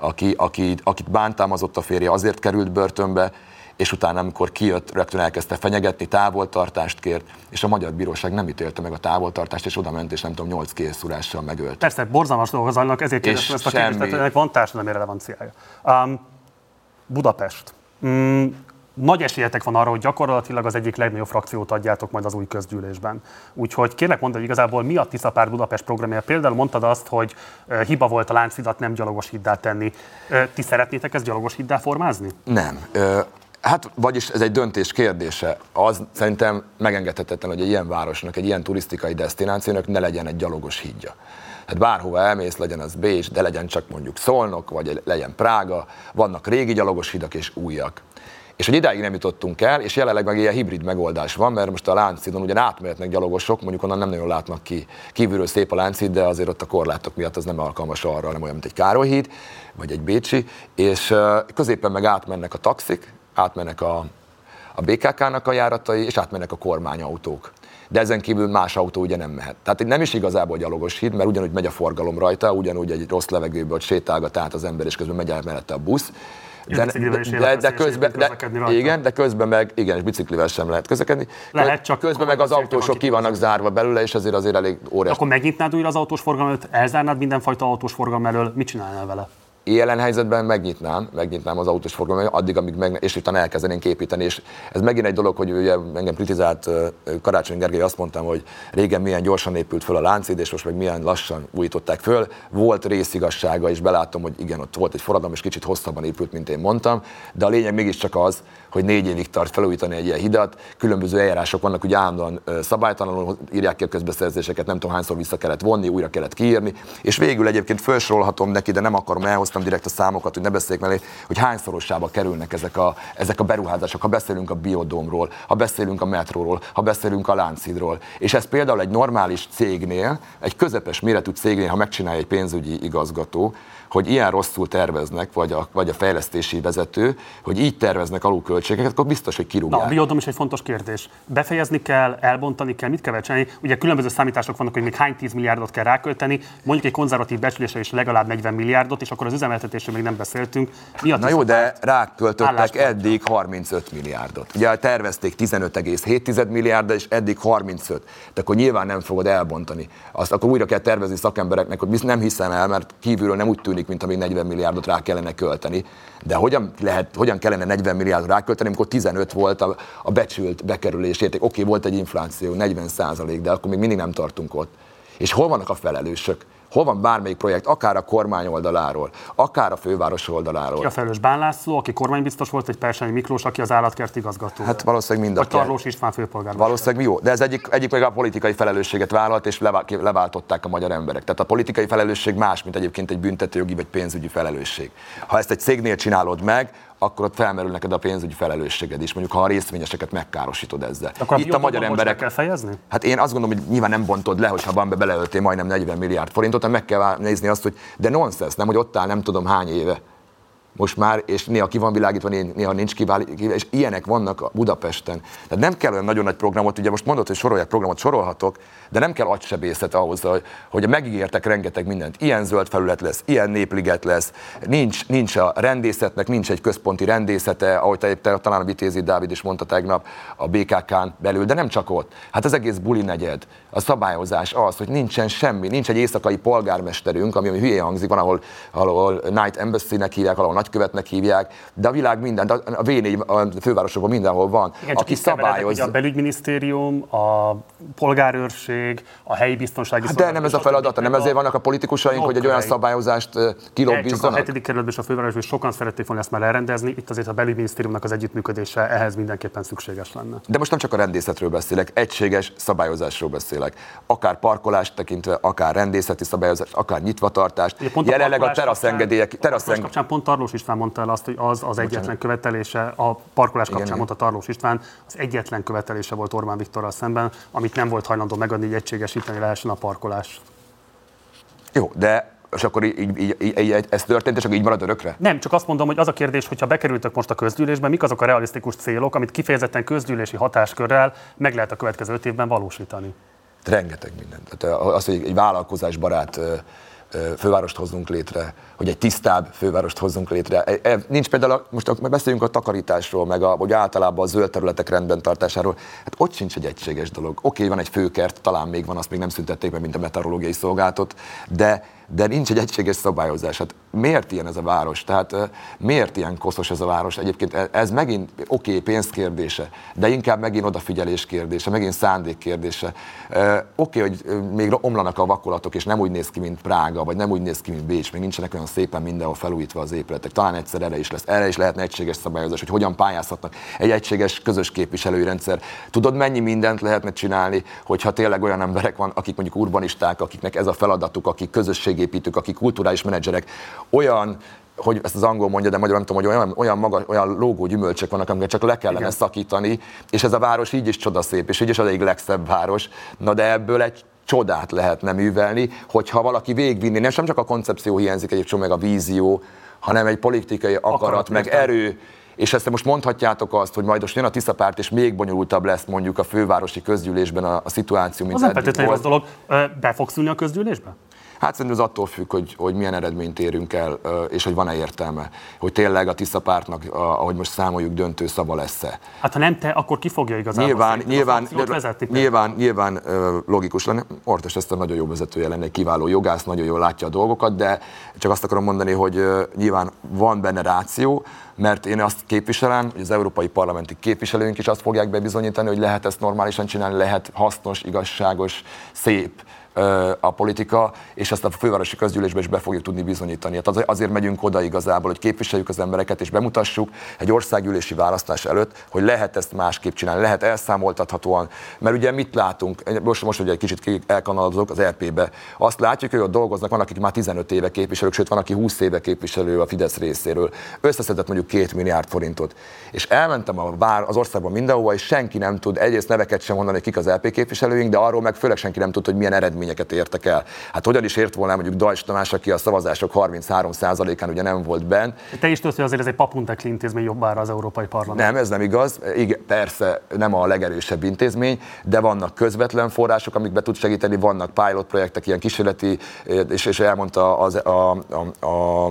akit bántalmazott a férje, azért került börtönbe, és utána, amikor kijött, rögtön elkezdte fenyegetni, távoltartást kért, és a magyar bíróság nem ítélte meg a távoltartást, és oda ment, és nem tudom, 8 kézszúrással megölt. Persze, borzalmas dolgok zajlanak, ezért kérdeztem ezt a kérdést, tehát ennek van társadalmi relevanciája. Budapest. Nagy esélyetek van arra, hogy gyakorlatilag az egyik legnagyobb frakciót adjátok majd az új közgyűlésben. Úgyhogy kérlek mondd, hogy igazából mi a Tisza Párt Budapest programja? Például mondtad azt, hogy hiba volt a Lánchidat nem gyalogos hiddá tenni. Ti szeretnétek ezt gyalogos hiddá formázni? Nem. Hát, vagyis ez egy döntés kérdése. Az szerintem megengedhetetlen, hogy egy ilyen városnak, egy ilyen turisztikai desztinációnak ne legyen egy gyalogos hídja. Hát bárhova elmész, legyen az Bécs, de legyen csak mondjuk Szolnok, vagy legyen Prága, vannak régi gyalogos hidak és újak. És hogy idáig nem jutottunk el, és jelenleg meg ilyen hibrid megoldás van, mert most a Lánchídon ugyan átmehetnek gyalogosok, mondjuk onnan nem nagyon látnak ki. Kívülről szép a Lánchíd, de azért ott a korlátok miatt az nem alkalmas arra, hanem olyan, mint egy Károlyhíd, vagy egy bécsi, és középen meg átmennek a taxik, átmennek a BKK-nak a járatai, és átmennek a kormányautók. De ezen kívül más autó ugye nem mehet. Tehát nem is igazából gyalogos híd, mert ugyanúgy megy a forgalom rajta, ugyanúgy egy rossz levegőből sétálgat át az ember, és közben megy el mellette a busz. De közben meg, igen, és biciklivel sem lehet közlekedni. Lehet, csak közben meg az autósok ki vannak zárva belőle, és azért elég óriási. Akkor megnyitnád újra az autós forgalmat, elzárnád mindenfajta autós forgalom elől, mit csinálnál vele? jelen helyzetben megnyitnám az autós forgalmat, addig, amíg és utána elkezdenénk építeni. És ez megint egy dolog, hogy ugye engem kritizált Karácsony Gergely, azt mondtam, hogy régen milyen gyorsan épült föl a Lánchíd, és most meg milyen lassan újították föl. Volt részigazsága, és belátom, hogy igen, ott volt egy forradalom, és kicsit hosszabban épült, mint én mondtam, de a lényeg mégiscsak az, hogy 4 évig tart felújítani egy ilyen hidat, különböző eljárások vannak, ugye állandóan szabálytalanul írják ki a közbeszerzéseket, nem tudom hányszor vissza kellett vonni, újra kellett kiírni, és végül egyébként felsorolhatom neki, de nem akarom, elhoztam direkt a számokat, hogy ne beszéljek mellé, hogy hányszorosába kerülnek ezek a beruházások, ha beszélünk a Biodómról, ha beszélünk a metróról, ha beszélünk a Lánchídról. És ez például egy normális cégnél, egy közepes méretű cégnél, ha megcsinálja egy pénzügyi igazgató, hogy ilyen rosszul terveznek, vagy a fejlesztési vezető, hogy így terveznek alulköltségeket, akkor biztos, hogy kirúgják. Na, a Biodóm is egy fontos kérdés. Befejezni kell, elbontani kell, mit kell csinálni? Ugye különböző számítások vannak, hogy még hány 10 milliárdot kell rákölteni, mondjuk egy konzervatív becslésre is legalább 40 milliárdot, és akkor az üzemeltetésről még nem beszéltünk. Na jó, de ráköltöttek eddig 35 milliárdot. Ugye tervezték 15,7 milliárdra, és eddig 35. De akkor nyilván nem fogod elbontani. Azt akkor újra kell tervezni szakembereknek, hogy nem hiszem el, mert kívülről nem úgy tűnik, mint amíg 40 milliárdot rá kellene költeni. De hogyan kellene 40 milliárdot rákölteni, amikor 15 volt a becsült bekerülés érték. Oké, volt egy infláció, 40%, de akkor még mindig nem tartunk ott. És hol vannak a felelősök? Hol van bármelyik projekt, akár a kormány oldaláról, akár a főváros oldaláról? Ki a felelős? Bán László, aki kormánybiztos volt, egy Persányi Miklós, aki az állatkert igazgató. Hát valószínűleg mind a kettő. Vagy Tarlós István főpolgármester. Valószínűleg jó, de ez egyik meg a politikai felelősséget vállalt, és leváltották a magyar emberek. Tehát a politikai felelősség más, mint egyébként egy büntetőjogi vagy pénzügyi felelősség. Ha ezt egy cégnél csinálod meg, akkor ott felmerül neked a pénzügyi felelősséged is, mondjuk ha a részvényeseket megkárosítod ezzel. Akkor itt a magyar emberek kell fejezni? Hát én azt gondolom, hogy nyilván nem bontod le, hogyha abban beleöltél majdnem 40 milliárd forintot, hanem meg kell nézni azt, hogy de nonsens, nem, hogy ott áll nem tudom hány éve. Most már, és néha ki van világítva, néha nincs kiválasztva, és ilyenek vannak a Budapesten. Tehát nem kell olyan nagyon nagy programot, ugye most mondod, hogy sorolják programot, sorolhatok, de nem kell agysebészet ahhoz, hogy megígértek rengeteg mindent. Ilyen zöld felület lesz, ilyen népliget lesz, nincs a rendészetnek, nincs egy központi rendészete, ahogy talán a Vitézi Dávid is mondta tegnap a BKK-n belül, de nem csak ott. Hát az egész buli negyed, a szabályozás az, hogy nincsen semmi, nincs egy éjszakai polgármesterünk, ami hülyén hangzik, van, ahol Night Embassy-nek hívják, valahol nagykövetnek hívják, de a világ minden, a V4 a fővárosokban mindenhol van, igen, aki szabályozza. A belügyminisztérium, a polgárőrség, a helyi biztonsági de nem ez a feladata, nem ezért vannak a politikusaink, hogy egy olyan szabályozást kilobbizzanak. Csak a 7. kerületben és a fővárosban sokan szerették volna ezt már elrendezni, itt azért a belügyminisztériumnak az együttműködése ehhez mindenképpen szükséges lenne. De most nem csak a rendészetről beszélek, egységes szabályozásról beszélek. Akár parkolást tekintve, akár rendészeti szabályozást, akár nyitvatartást. Jelenleg a teraszengedélyek. Kapcsán pont Tarlós István mondta el azt, hogy az egyetlen követelése, a parkolás kapcsán mondta Tarlós István, az egyetlen követelése volt Orbán Viktorral szemben, amit nem volt hajlandó megadni, hogy egységesíteni lehessen a parkolást. Jó, de és akkor így ez történt, és akkor így marad örökre? Nem, csak azt mondom, hogy az a kérdés, hogyha bekerültök most a közgyűlésbe, mik azok a realisztikus célok, amit kifejezetten közgyűlési hatáskörrel meg lehet a következő 5 évben valósítani? Rengeteg mindent. Tehát az, hogy egy vállalkozásbarát fővárost hozzunk létre, hogy egy tisztább fővárost hozzunk létre. Nincs például, most beszéljünk a takarításról, meg vagy általában a zöld területek rendben tartásáról, hát ott sincs egy egységes dolog. Oké, van egy főkert, talán még van, azt még nem szüntették meg, mint a meteorológiai szolgálatot, de nincs egy egységes szabályozás. Hát miért ilyen ez a város? Tehát miért ilyen koszos ez a város? Egyébként ez megint pénz kérdése, de inkább megint odafigyelés kérdése, megint szándék kérdése. Hogy még omlanak a vakolatok, és nem úgy néz ki, mint Prága, vagy nem úgy néz ki, mint Bécs, még nincsenek olyan szépen mindenhol felújítva az épületek. Talán egyszer erre is lesz. Erre is lehetne egységes szabályozás, hogy hogyan pályázhatnak egy egységes közös képviselői rendszer. Tudod, mennyi mindent lehetne csinálni, hogyha tényleg olyan emberek van, akik mondjuk urbanisták, akiknek ez a feladatuk, akik közösségépítők, akik kulturális menedzserek, olyan, hogy ezt az angol mondja, de magyarul nem tudom, hogy olyan lógó gyümölcsök vannak, amiket csak le kellene szakítani, és ez a város így is csodaszép, és így is az egyik legszebb város. Na de ebből egy csodát lehetne művelni, hogyha valaki végvinni, nem csak a koncepció hiányzik, egy csomó meg a vízió, hanem egy politikai akarat meg erő. És ezt most mondhatjátok azt, hogy majd most jön a Tisza párt, és még bonyolultabb lesz mondjuk a fővárosi közgyűlésben a szituáció, mint az nem feltétlenül az dolog. Be fogsz ülni a közgyűlésbe? Hát szerintem az attól függ, hogy milyen eredményt érünk el, és hogy van-e értelme. Hogy tényleg a Tisza pártnak, ahogy most számoljuk, döntő szava lesz-e. Hát ha nem te, akkor ki fogja igazából Nyilván logikus lenne. Ortos ezt a nagyon jó vezetője lenne, egy kiváló jogász, nagyon jól látja a dolgokat, de csak azt akarom mondani, hogy nyilván van benne ráció, mert én azt képviselem, hogy az európai parlamenti képviselőink is azt fogják bebizonyítani, hogy lehet ezt normálisan csinálni, lehet hasznos, igazságos, szép a politika, és ezt a fővárosi közgyűlésben is be fogjuk tudni bizonyítani. Hát azért megyünk oda igazából, hogy képviseljük az embereket, és bemutassuk egy országgyűlési választás előtt, hogy lehet ezt másképp csinálni, lehet elszámoltathatóan, mert ugye mit látunk, most ugye egy kicsit elkanalazok az RP-be, azt látjuk, hogy ott dolgoznak, van, akik már 15 éve képviselők, sőt van, aki 20 éve képviselő a Fidesz részéről, összeszedett mondjuk 2 milliárd forintot. És elmentem az országban mindenhova, és senki nem tud egyrészt neveket sem mondani, kik az RP képviselőink, de arról meg főleg senki nem tud, hogy milyen eredményeket értek el. Hát hogyan is ért volna mondjuk Deutsch Tamás, aki a szavazások 33%-án ugye nem volt benn. Te is tudod, hogy azért ez egy papuntekli intézmény jobbára az Európai Parlament. Nem, ez nem igaz. Igen, persze nem a legerősebb intézmény, de vannak közvetlen források, amik be tud segíteni, vannak pilot projektek, ilyen kísérleti, és elmondta a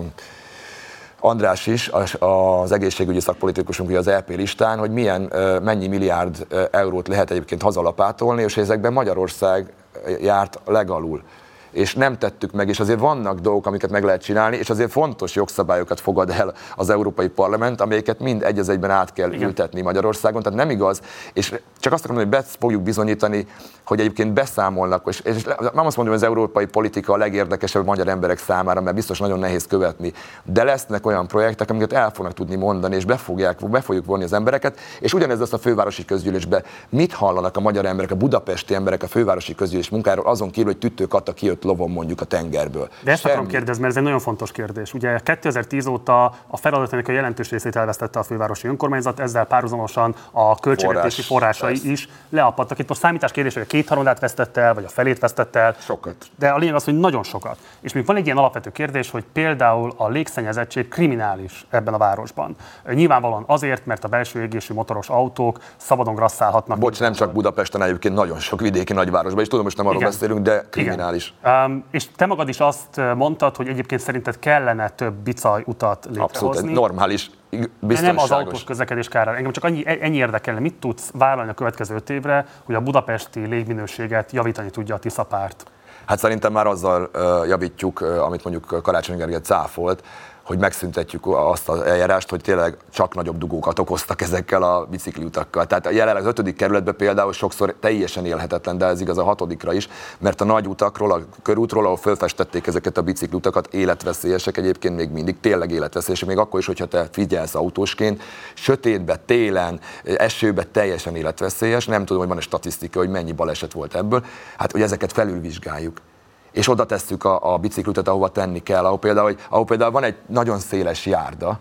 András is, az egészségügyi szakpolitikusunk az RP listán, hogy mennyi milliárd eurót lehet egyébként hazalapátolni, és ezekben Magyarország járt legalul. És nem tettük meg, és azért vannak dolgok, amiket meg lehet csinálni, és azért fontos jogszabályokat fogad el az Európai Parlament, amelyeket mind egy az egyben át kell ültetni Magyarországon, tehát nem igaz, és csak azt akarom mondani, hogy be fogjuk bizonyítani, hogy egyébként beszámolnak, és nem azt mondom, hogy az európai politika a legérdekesebb a magyar emberek számára, mert biztos nagyon nehéz követni, de lesznek olyan projektek, amiket el fognak tudni mondani, és be fogjuk vonni az embereket, és ugyanez lesz a fővárosi közgyűlésben. Mit hallanak a magyar emberek, a budapesti emberek a fővárosi közgyűlés munkáról, azon kívül, hogy Tüttő Kata kijött lovon mondjuk a tengerből. De ezt akarom kérdezni, mert ez egy nagyon fontos kérdés. Ugye 2010 óta a feladatának a jelentős részét elvesztette a fővárosi önkormányzat, ezzel párhuzamosan a költségvetési forrásai is leapadtak. Itt most számítás kérdés, hogy a 2/3 vesztette el, vagy a felét vesztette el. Sokat. De a lényeg az, hogy nagyon sokat. És még van egy ilyen alapvető kérdés, hogy például a légszennyezettség kriminális ebben a városban. Nyilvánvalóan azért, mert a belső égésű motoros autók szabadon grasszálhatnak. Bocs, nem csak Budapesten, egyébként nagyon sok vidéki nagyvárosban, és tudom, most nem arról beszélünk, de kriminális. És te magad is azt mondtad, hogy egyébként szerinted kellene több bicaj utat létrehozni. Abszolút, normális, biztonságos. De nem az autós közlekedés kárára. Engem csak ennyi érdekelne, mit tudsz vállalni a következő 5 évre, hogy a budapesti légminőséget javítani tudja a Tisza párt? Hát szerintem már azzal javítjuk, amit mondjuk Karácsony Gergely cáfolt, hogy megszüntetjük azt az eljárást, hogy tényleg csak nagyobb dugókat okoztak ezekkel a bicikliutakkal. Tehát jelenleg az 5. kerületben például sokszor teljesen élhetetlen, de ez igaz a 6-ra is, mert a nagy utakról, a körútról, ahol fölfestették ezeket a bicikliutakat, életveszélyesek egyébként még mindig, tényleg életveszélyesek, még akkor is, hogyha te figyelsz autósként, sötétbe, télen, esőbe teljesen életveszélyes, nem tudom, hogy van-e statisztika, hogy mennyi baleset volt ebből, hát hogy ezeket felülvizsgáljuk. És oda tesszük a biciklutat, ahova tenni kell, ahol például van egy nagyon széles járda,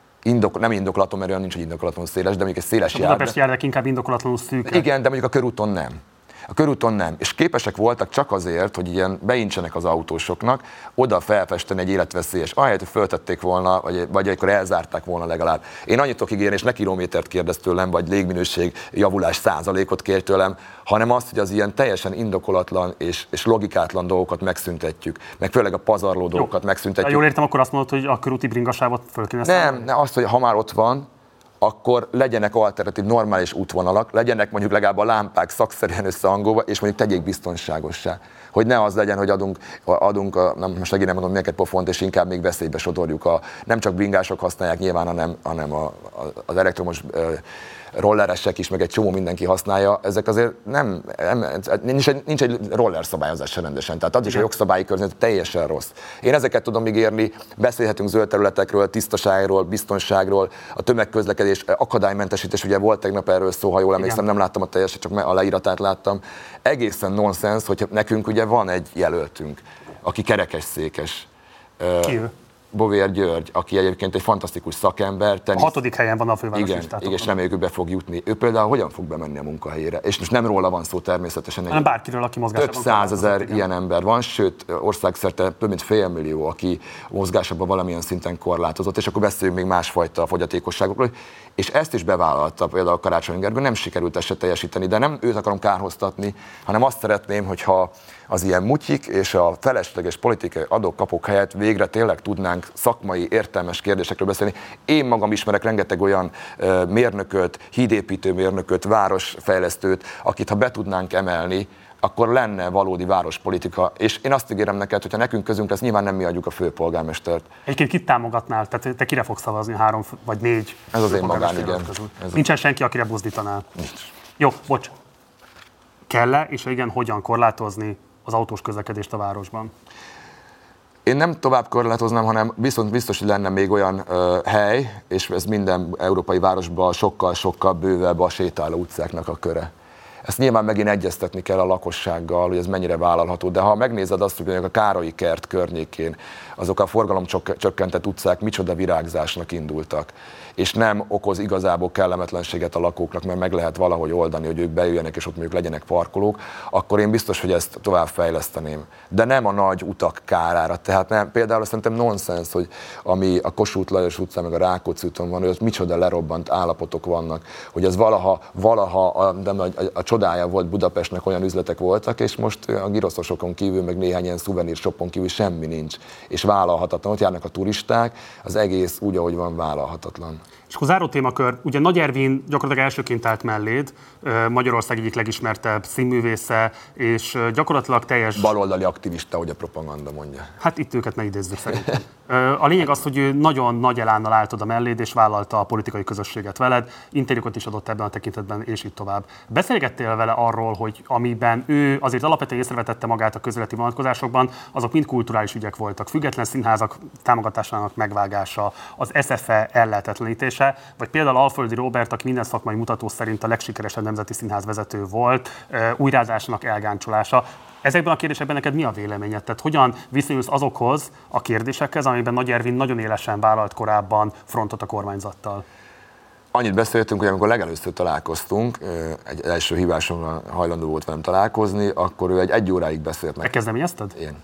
nem indokolatlan, mert olyan nincs, hogy indokolatlanul széles, de mondjuk egy széles járda. A budapesti járdák inkább indokolatlanul szűk. Igen, de mondjuk a körúton nem. A körúton nem. És képesek voltak csak azért, hogy ilyen beincsenek az autósoknak, oda felfesteni egy életveszélyes, ahelyett, hogy föltették volna, vagy akkor elzárták volna legalább. Én annyit tudok ígérni, és ne kilométert kérdez tőlem, vagy légminőség javulás százalékot kér tőlem, hanem azt, hogy az ilyen teljesen indokolatlan és logikátlan dolgokat megszüntetjük, meg főleg a pazarló dolgokat megszüntetjük. Jól értem, akkor azt mondod, hogy a körúti bringasávot föl kéne szállni? Nem, azt, hogy ha már ott van, akkor legyenek alternatív, normális útvonalak, legyenek mondjuk legalább a lámpák szakszerűen összehangolva, és mondjuk tegyék biztonságossá. Hogy ne az legyen, hogy adunk most megint nem mondom miért pofont, és inkább még veszélybe sodorjuk. Nem csak bringások használják nyilván, hanem az elektromos rolleresek is, meg egy csomó mindenki használja, ezek azért nincs egy roller szabályozás sem rendesen, tehát az is a jogszabályi környezet teljesen rossz. Én ezeket tudom ígérni, beszélhetünk zöld területekről, tisztaságról, biztonságról, a tömegközlekedés, akadálymentesítés, ugye volt tegnap erről szó, ha jól emlékszem, nem láttam a teljeset, csak a leíratát láttam. Egészen nonsens, hogy nekünk ugye van egy jelöltünk, aki kerekesszékes. Ki ő? Bovér György, aki egyébként egy fantasztikus szakember. A 6. helyen van a főváros listátokon. Igen, és reméljük, hogy be fog jutni. Ő például hogyan fog bemenni a munkahelyére? És most nem róla van szó természetesen. Hanem bárkiről, aki mozgásában több százezer ilyen ember van, sőt országszerte több mint 500 000, aki mozgásában valamilyen szinten korlátozott, és akkor beszéljünk még másfajta fogyatékosságokról. És ezt is bevállalta például Karácsony Gergely, nem sikerült ezt se teljesíteni, de nem őt akarom kárhoztatni, hanem azt szeretném, hogyha az ilyen mutyik és a felesleges politikai adók-kapok helyett végre tényleg tudnánk szakmai, értelmes kérdésekről beszélni. Én magam ismerek rengeteg olyan mérnököt, hídépítő mérnököt, városfejlesztőt, akit ha be tudnánk emelni, akkor lenne valódi várospolitika. És én azt ígérem neked, hogyha nekünk közünk lesz, nyilván nem mi adjuk a főpolgármestert. Egyébként kit támogatnál? Tehát te kire fogsz szavazni 3 vagy 4? Ez az én magánügyem. Nincsen senki, akire buzdítanál? Nincs. Jó, bocs. Kell-e, és igen, hogyan korlátozni az autós közlekedést a városban? Én nem tovább korlátoznám, hanem viszont biztos, hogy lenne még olyan hely, és ez minden európai városban sokkal bővebb a sétáló utcáknak a köre. Ezt nyilván megint egyeztetni kell a lakossággal, hogy ez mennyire vállalható, de ha megnézed azt, hogy a Károlyi kert környékén azok a forgalomcsökkentett utcák micsoda virágzásnak indultak, és nem okoz igazából kellemetlenséget a lakóknak, mert meg lehet valahogy oldani, hogy ők bejöjjenek, és ott mondjuk legyenek parkolók, akkor én biztos, hogy ezt tovább fejleszteném. De nem a nagy utak kárára. Tehát nem, például szerintem nonsens, hogy ami a Kossuth Lajos utcán, meg a Rákóczi úton van, hogy ott micsoda lerobbant állapotok vannak, hogy ez valaha a csodája volt Budapestnek, olyan üzletek voltak, és most a giroszosokon kívül, meg néhány ilyen szuvenír shopon kívül semmi nincs. És vállalhatatlan. Ott járnak a turisták, az egész úgy, ahogy van, vállalhatatlan. És akkor záró témakör, ugye Nagy Ervin gyakorlatilag elsőként állt melléd, Magyarország egyik legismertebb színművésze, és gyakorlatilag teljes... Baloldali aktivista, hogy a propaganda mondja. Hát itt őket ne idézzük szerintem. A lényeg az, hogy ő nagyon nagy elánnal állt oda melléd, és vállalta a politikai közösséget veled, interjúkat is adott ebben a tekintetben, és így tovább. Beszélgettél vele arról, hogy amiben ő azért alapvetően észrevetette magát a közéleti vonatkozásokban, azok mind kulturális ügyek voltak. Független színházak támogatásának megvágása, az SFE ellehetetlenítése, vagy például Alföldi Róbert, aki minden szakmai mutató szerint a legsikeresebb nemzeti színház vezető volt, újrázásának elgáncsolása. Ezekben a kérdésekben neked mi a véleményed? Tehát hogyan viszonyulsz azokhoz a kérdésekhez, amiben Nagy Ervin nagyon élesen vállalt korábban frontot a kormányzattal? Annyit beszéltünk, hogy amikor legelőször találkoztunk, egy első hívásomra hajlandó volt velem találkozni, akkor ő egy óráig beszélt meg. Megkezdeményezted? Én.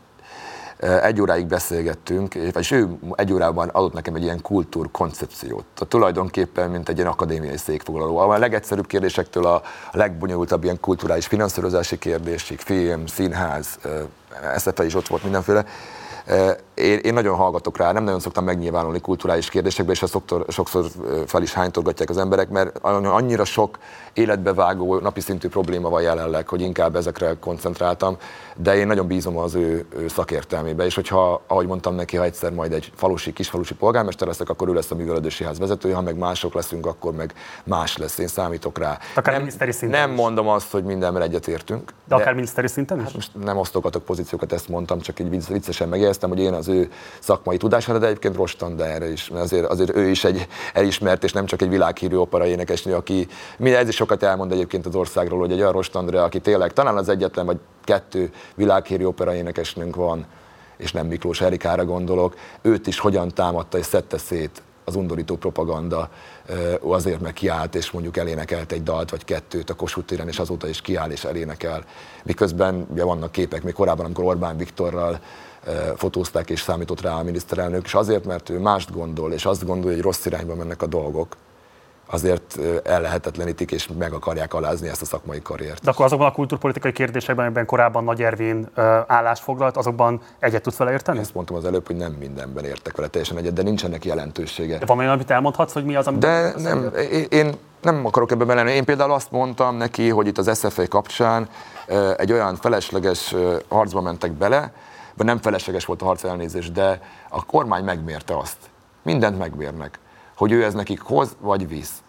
1 óráig beszélgettünk, és ő 1 órában adott nekem egy ilyen kultúrkoncepciót. Tulajdonképpen, mint egy ilyen akadémiai székfoglaló. A legegyszerűbb kérdésektől a legbonyolultabb ilyen kulturális finanszírozási kérdésig, film, színház, SZFE is ott volt mindenféle. Én nagyon hallgatok rá, nem nagyon szoktam megnyilvánulni kulturális kérdésekbe, és ezt sokszor fel is hánytorgatják az emberek, mert annyira sok életbevágó, napi szintű probléma van jelenleg, hogy inkább ezekre koncentráltam, de én nagyon bízom az ő szakértelmébe, és hogyha, ahogy mondtam neki, ha egyszer majd egy kisfalusi polgármester leszek, akkor ő lesz a művelődési ház vezetője, ha meg mások leszünk, akkor meg más lesz, én számítok rá. Nem mondom azt, hogy mindenben egyetértünk. De akár miniszteri szinten is? Hát most nem osztogatok pozíciókat, ezt mondtam, csak így viccesen megjegyeztem, hogy én az ő szakmai tudására, de egyébként Rostand erre is, mert azért ő is egy elismert, és nem csak egy világhírű operaénekesnő, aki ez is sokat elmond egyébként az országról, hogy egy olyan Rostandra, aki tényleg talán az egyetlen vagy 2 világhírű operaénekesnőnk van, és nem Miklós Erikára gondolok, őt is hogyan támadta és szedte szét az undorító propaganda, azért meg kiállt, és mondjuk elénekelt egy dalt vagy 2 a Kossuth téren, és azóta is kiáll és elénekel. Miközben ugye vannak képek még korábban, amikor Orbán Viktorral fotózták, és számított rá a miniszterelnök, és azért, mert ő mást gondol, és azt gondolja, hogy rossz irányba mennek a dolgok, azért ellehetetlenítik, és meg akarják alázni ezt a szakmai karriert. De akkor azokban a kultúrpolitikai kérdésekben, amiben korábban Nagy Ervin állást foglalt, azokban egyet tudsz vele érteni? Ezt mondtam az előbb, hogy nem mindenben értek vele teljesen egyet, de nincsenek jelentősége. De van olyan, amit elmondhatsz, hogy mi az, amit... De nem, én nem akarok ebben belenni. Én például azt mondtam neki, hogy itt az SZFE kapcsán egy olyan felesleges harcba mentek bele, vagy nem felesleges volt a harc, elnézés, de a kormány megmérte azt. Mindent megmérnek, hogy ő ez nekik hoz vagy visz.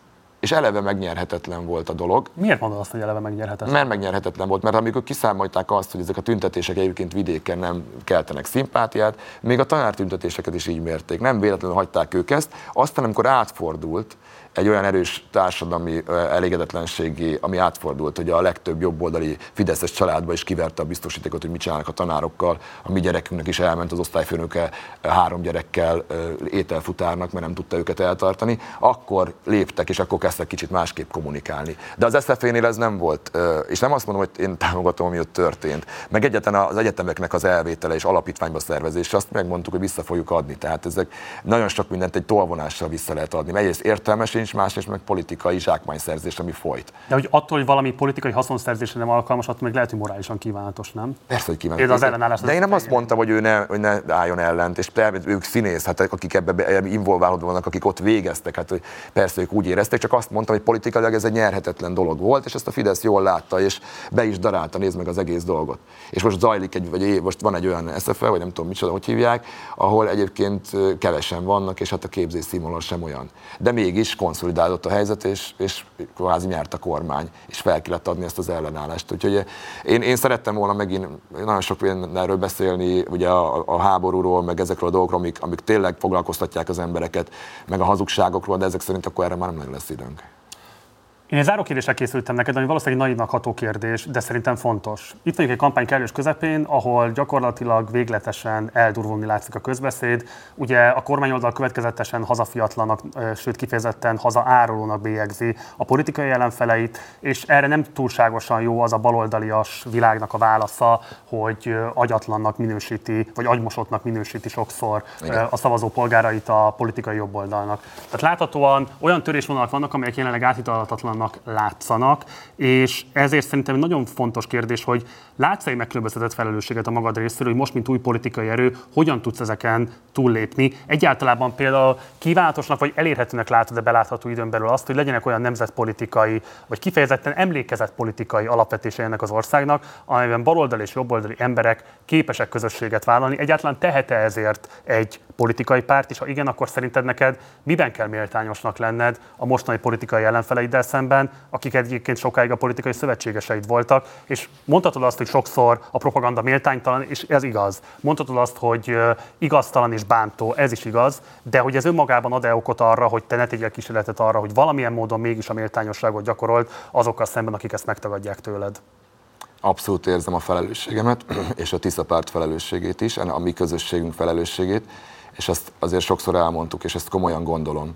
és eleve megnyerhetetlen volt a dolog. Miért mondod azt, hogy eleve megnyerhetetlen? Mert megnyerhetetlen volt, mert amikor kiszámolták azt, hogy ezek a tüntetések egyébként vidéken nem keltenek szimpátiát, még a tanártüntetéseket is így mérték. Nem véletlenül hagyták ők ezt. Aztán, amikor átfordult, egy olyan erős társadalmi elégedetlenségi, ami átfordult, hogy a legtöbb jobboldali fideszes családba is kiverte a biztosítékot, hogy mit csinálnak a tanárokkal. A mi gyerekünknek is elment az osztályfőnöke 3 gyerekkel ételfutárnak, mert nem tudta őket eltartani. Akkor léptek, és akkor kezdtek kicsit másképp kommunikálni. De az SZF-nél ez nem volt, és nem azt mondom, hogy én támogatom, ami ott történt. Meg egyáltalán az egyetemeknek az elvétele és alapítványba szervezése, azt megmondtuk, hogy vissza fogjuk adni. Tehát ezek nagyon sok mindent egy tolvonással vissza lehet adni. Egyrészt értelmes, és másrészt meg politikai zsákmányszerzés, ami folyt. De hogy attól, hogy valami politikai haszonszerzésre nem alkalmas, attól még lehet, hogy morálisan kívánatos, nem? Persze, hogy kívánatos. Az ellenállás. De én nem azt mondtam, hogy ő ne álljon ellent, és ők színész, hát akik ebbe involválódva vannak, akik ott végeztek, hát persze ők úgy érezték, csak azt mondtam, hogy politikailag ez egy nyerhetetlen dolog volt, és ezt a Fidesz jól látta, és be is darálta, nézd meg az egész dolgot. És most zajlik most van egy olyan SZF, vagy nem tudom micsoda, hogy hívják, ahol egyébként kevesen vannak, és hát a képzés színvonal sem olyan. De mégis konszolidálódott a helyzet, és kvázi nyert a kormány, és fel kellett adni ezt az ellenállást. Úgyhogy én szerettem volna megint nagyon sok mindenről beszélni, ugye a háborúról, meg ezekről a dolgokról, amik tényleg foglalkoztatják az embereket, meg a hazugságokról, de ezek szerint akkor erre már nem nagyon lesz időnk. Én egy zárókérdésre készültem neked, ami valószínűleg naívnak ható kérdés, de szerintem fontos. Itt vagyunk egy kampány kellős közepén, ahol gyakorlatilag végletesen eldurvulni látszik a közbeszéd. Ugye a kormányoldal következetesen hazafiatlanak, sőt kifejezetten hazaárulónak bélyegzi a politikai ellenfeleit, és erre nem túlságosan jó az a baloldalias világnak a válasza, hogy agyatlannak minősíti, vagy agymosottnak minősíti sokszor a szavazó polgárait a politikai jobboldalnak. Tehát láthatóan olyan törésvonalak vannak, amelyek jelenleg áthidalhatatlannak látszanak, és ezért szerintem egy nagyon fontos kérdés, hogy látsz egy megkülönböztetett felelősséget a magad részéről, hogy most, mint új politikai erő, hogyan tudsz ezeken túllépni. Egyáltalában például kívánatosnak vagy elérhetőnek látod, de belátható időn belül azt, hogy legyenek olyan nemzetpolitikai, vagy kifejezetten emlékezetpolitikai alapvetése ennek az országnak, amelyben baloldali és jobboldali emberek képesek közösséget vállalni. Egyáltalán tehet-e ezért egy politikai párt, és ha igen, akkor szerinted neked miben kell méltányosnak lenned a mostani politikai ellenfeleiddel szemben, akik egyébként sokáig a politikai szövetségeseid voltak, és mondhatod azt, hogy sokszor a propaganda méltánytalan, és ez igaz. Mondhatod azt, hogy igaztalan és bántó, ez is igaz, de hogy ez önmagában ad-e okot arra, hogy te ne tegyél kísérletet arra, hogy valamilyen módon mégis a méltányosságot gyakorold azokkal szemben, akik ezt megtagadják tőled? Abszolút érzem a felelősségemet, és a Tisza párt felelősségét is, a mi közösségünk felelősségét, és azt azért sokszor elmondtuk, és ezt komolyan gondolom,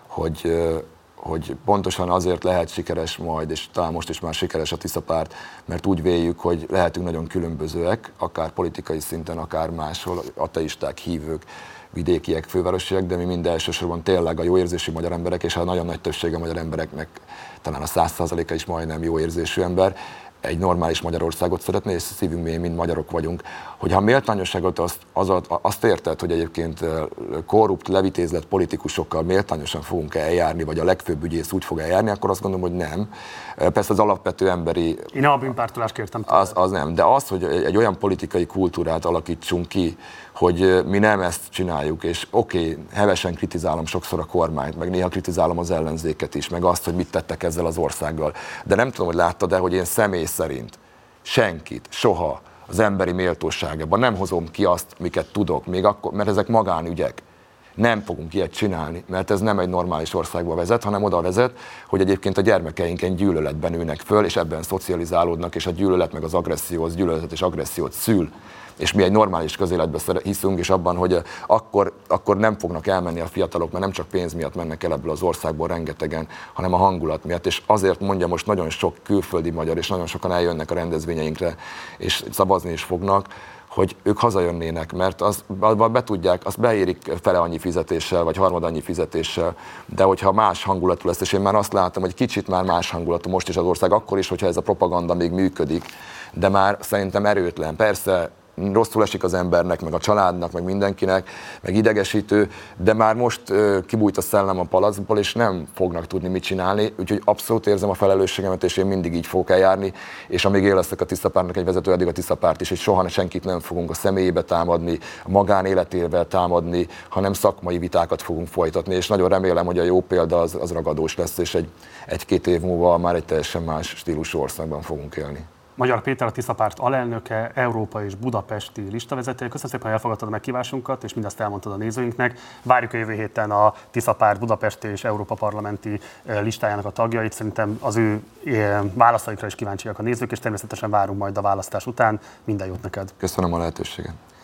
hogy pontosan azért lehet sikeres majd, és talán most is már sikeres a Tisza párt, mert úgy véljük, hogy lehetünk nagyon különbözőek, akár politikai szinten, akár máshol, ateisták, hívők, vidékiek, fővárosiak, de mi mind elsősorban tényleg a jóérzésű magyar emberek, és a nagyon nagy többsége magyar embereknek, talán a 100%-a is majdnem jóérzésű ember, egy normális Magyarországot szeretné, és szívünk mélyén mind magyarok vagyunk. Hogyha a méltányosságot azt érted, hogy egyébként korrupt, levitézlett politikusokkal méltányosan fogunk eljárni, vagy a legfőbb ügyész úgy fog eljárni, akkor azt gondolom, hogy nem. Persze az alapvető emberi... Én a bűnpártolást kértem. Az nem, de az, hogy egy olyan politikai kultúrát alakítsunk ki, hogy mi nem ezt csináljuk, és hevesen kritizálom sokszor a kormányt, meg néha kritizálom az ellenzéket is, meg azt, hogy mit tettek ezzel az országgal. De nem tudom, hogy láttad-e, hogy én személy szerint senkit, soha az emberi méltóságában nem hozom ki azt, miket tudok, még akkor, mert ezek magánügyek. Nem fogunk ilyet csinálni, mert ez nem egy normális országba vezet, hanem oda vezet, hogy egyébként a gyermekeinken gyűlöletben nőnek föl, és ebben szocializálódnak, és a gyűlölet meg az agresszió, az gyűlöletet és agressziót szül. És mi egy normális közéletben hiszünk, és abban, hogy akkor nem fognak elmenni a fiatalok, mert nem csak pénz miatt mennek el ebből az országból rengetegen, hanem a hangulat miatt. És azért mondja most nagyon sok külföldi magyar, és nagyon sokan eljönnek a rendezvényeinkre, és szavazni is fognak, hogy ők hazajönnének, mert azt beérik fele annyi fizetéssel, vagy harmad annyi fizetéssel, de hogyha más hangulatú lesz, és én már azt látom, hogy kicsit már más hangulatú most is az ország, akkor is, hogyha ez a propaganda még működik, de már szerintem erőtlen. Persze rosszul esik az embernek, meg a családnak, meg mindenkinek, meg idegesítő, de már most kibújt a szellem a palackból, és nem fognak tudni mit csinálni, úgyhogy abszolút érzem a felelősségemet, és én mindig így fogok eljárni, és amíg én leszek a Tisza Pártnak egy vezető, addig a Tisza Párt is, hogy soha senkit nem fogunk a személyébe támadni, a magánéletével támadni, hanem szakmai vitákat fogunk folytatni, és nagyon remélem, hogy a jó példa az ragadós lesz, és egy-két év múlva már egy teljesen más stílusú országban fogunk élni. Magyar Péter, a Tisza Párt alelnöke, Európa és budapesti listavezetője. Köszönöm szépen, hogy elfogadtad a meghívásunkat, és mindezt elmondtad a nézőinknek. Várjuk a jövő héten a Tisza Párt budapesti és Európa parlamenti listájának a tagjait. Szerintem az ő válaszaikra is kíváncsiak a nézők, és természetesen várunk majd a választás után. Minden jót neked! Köszönöm a lehetőséget!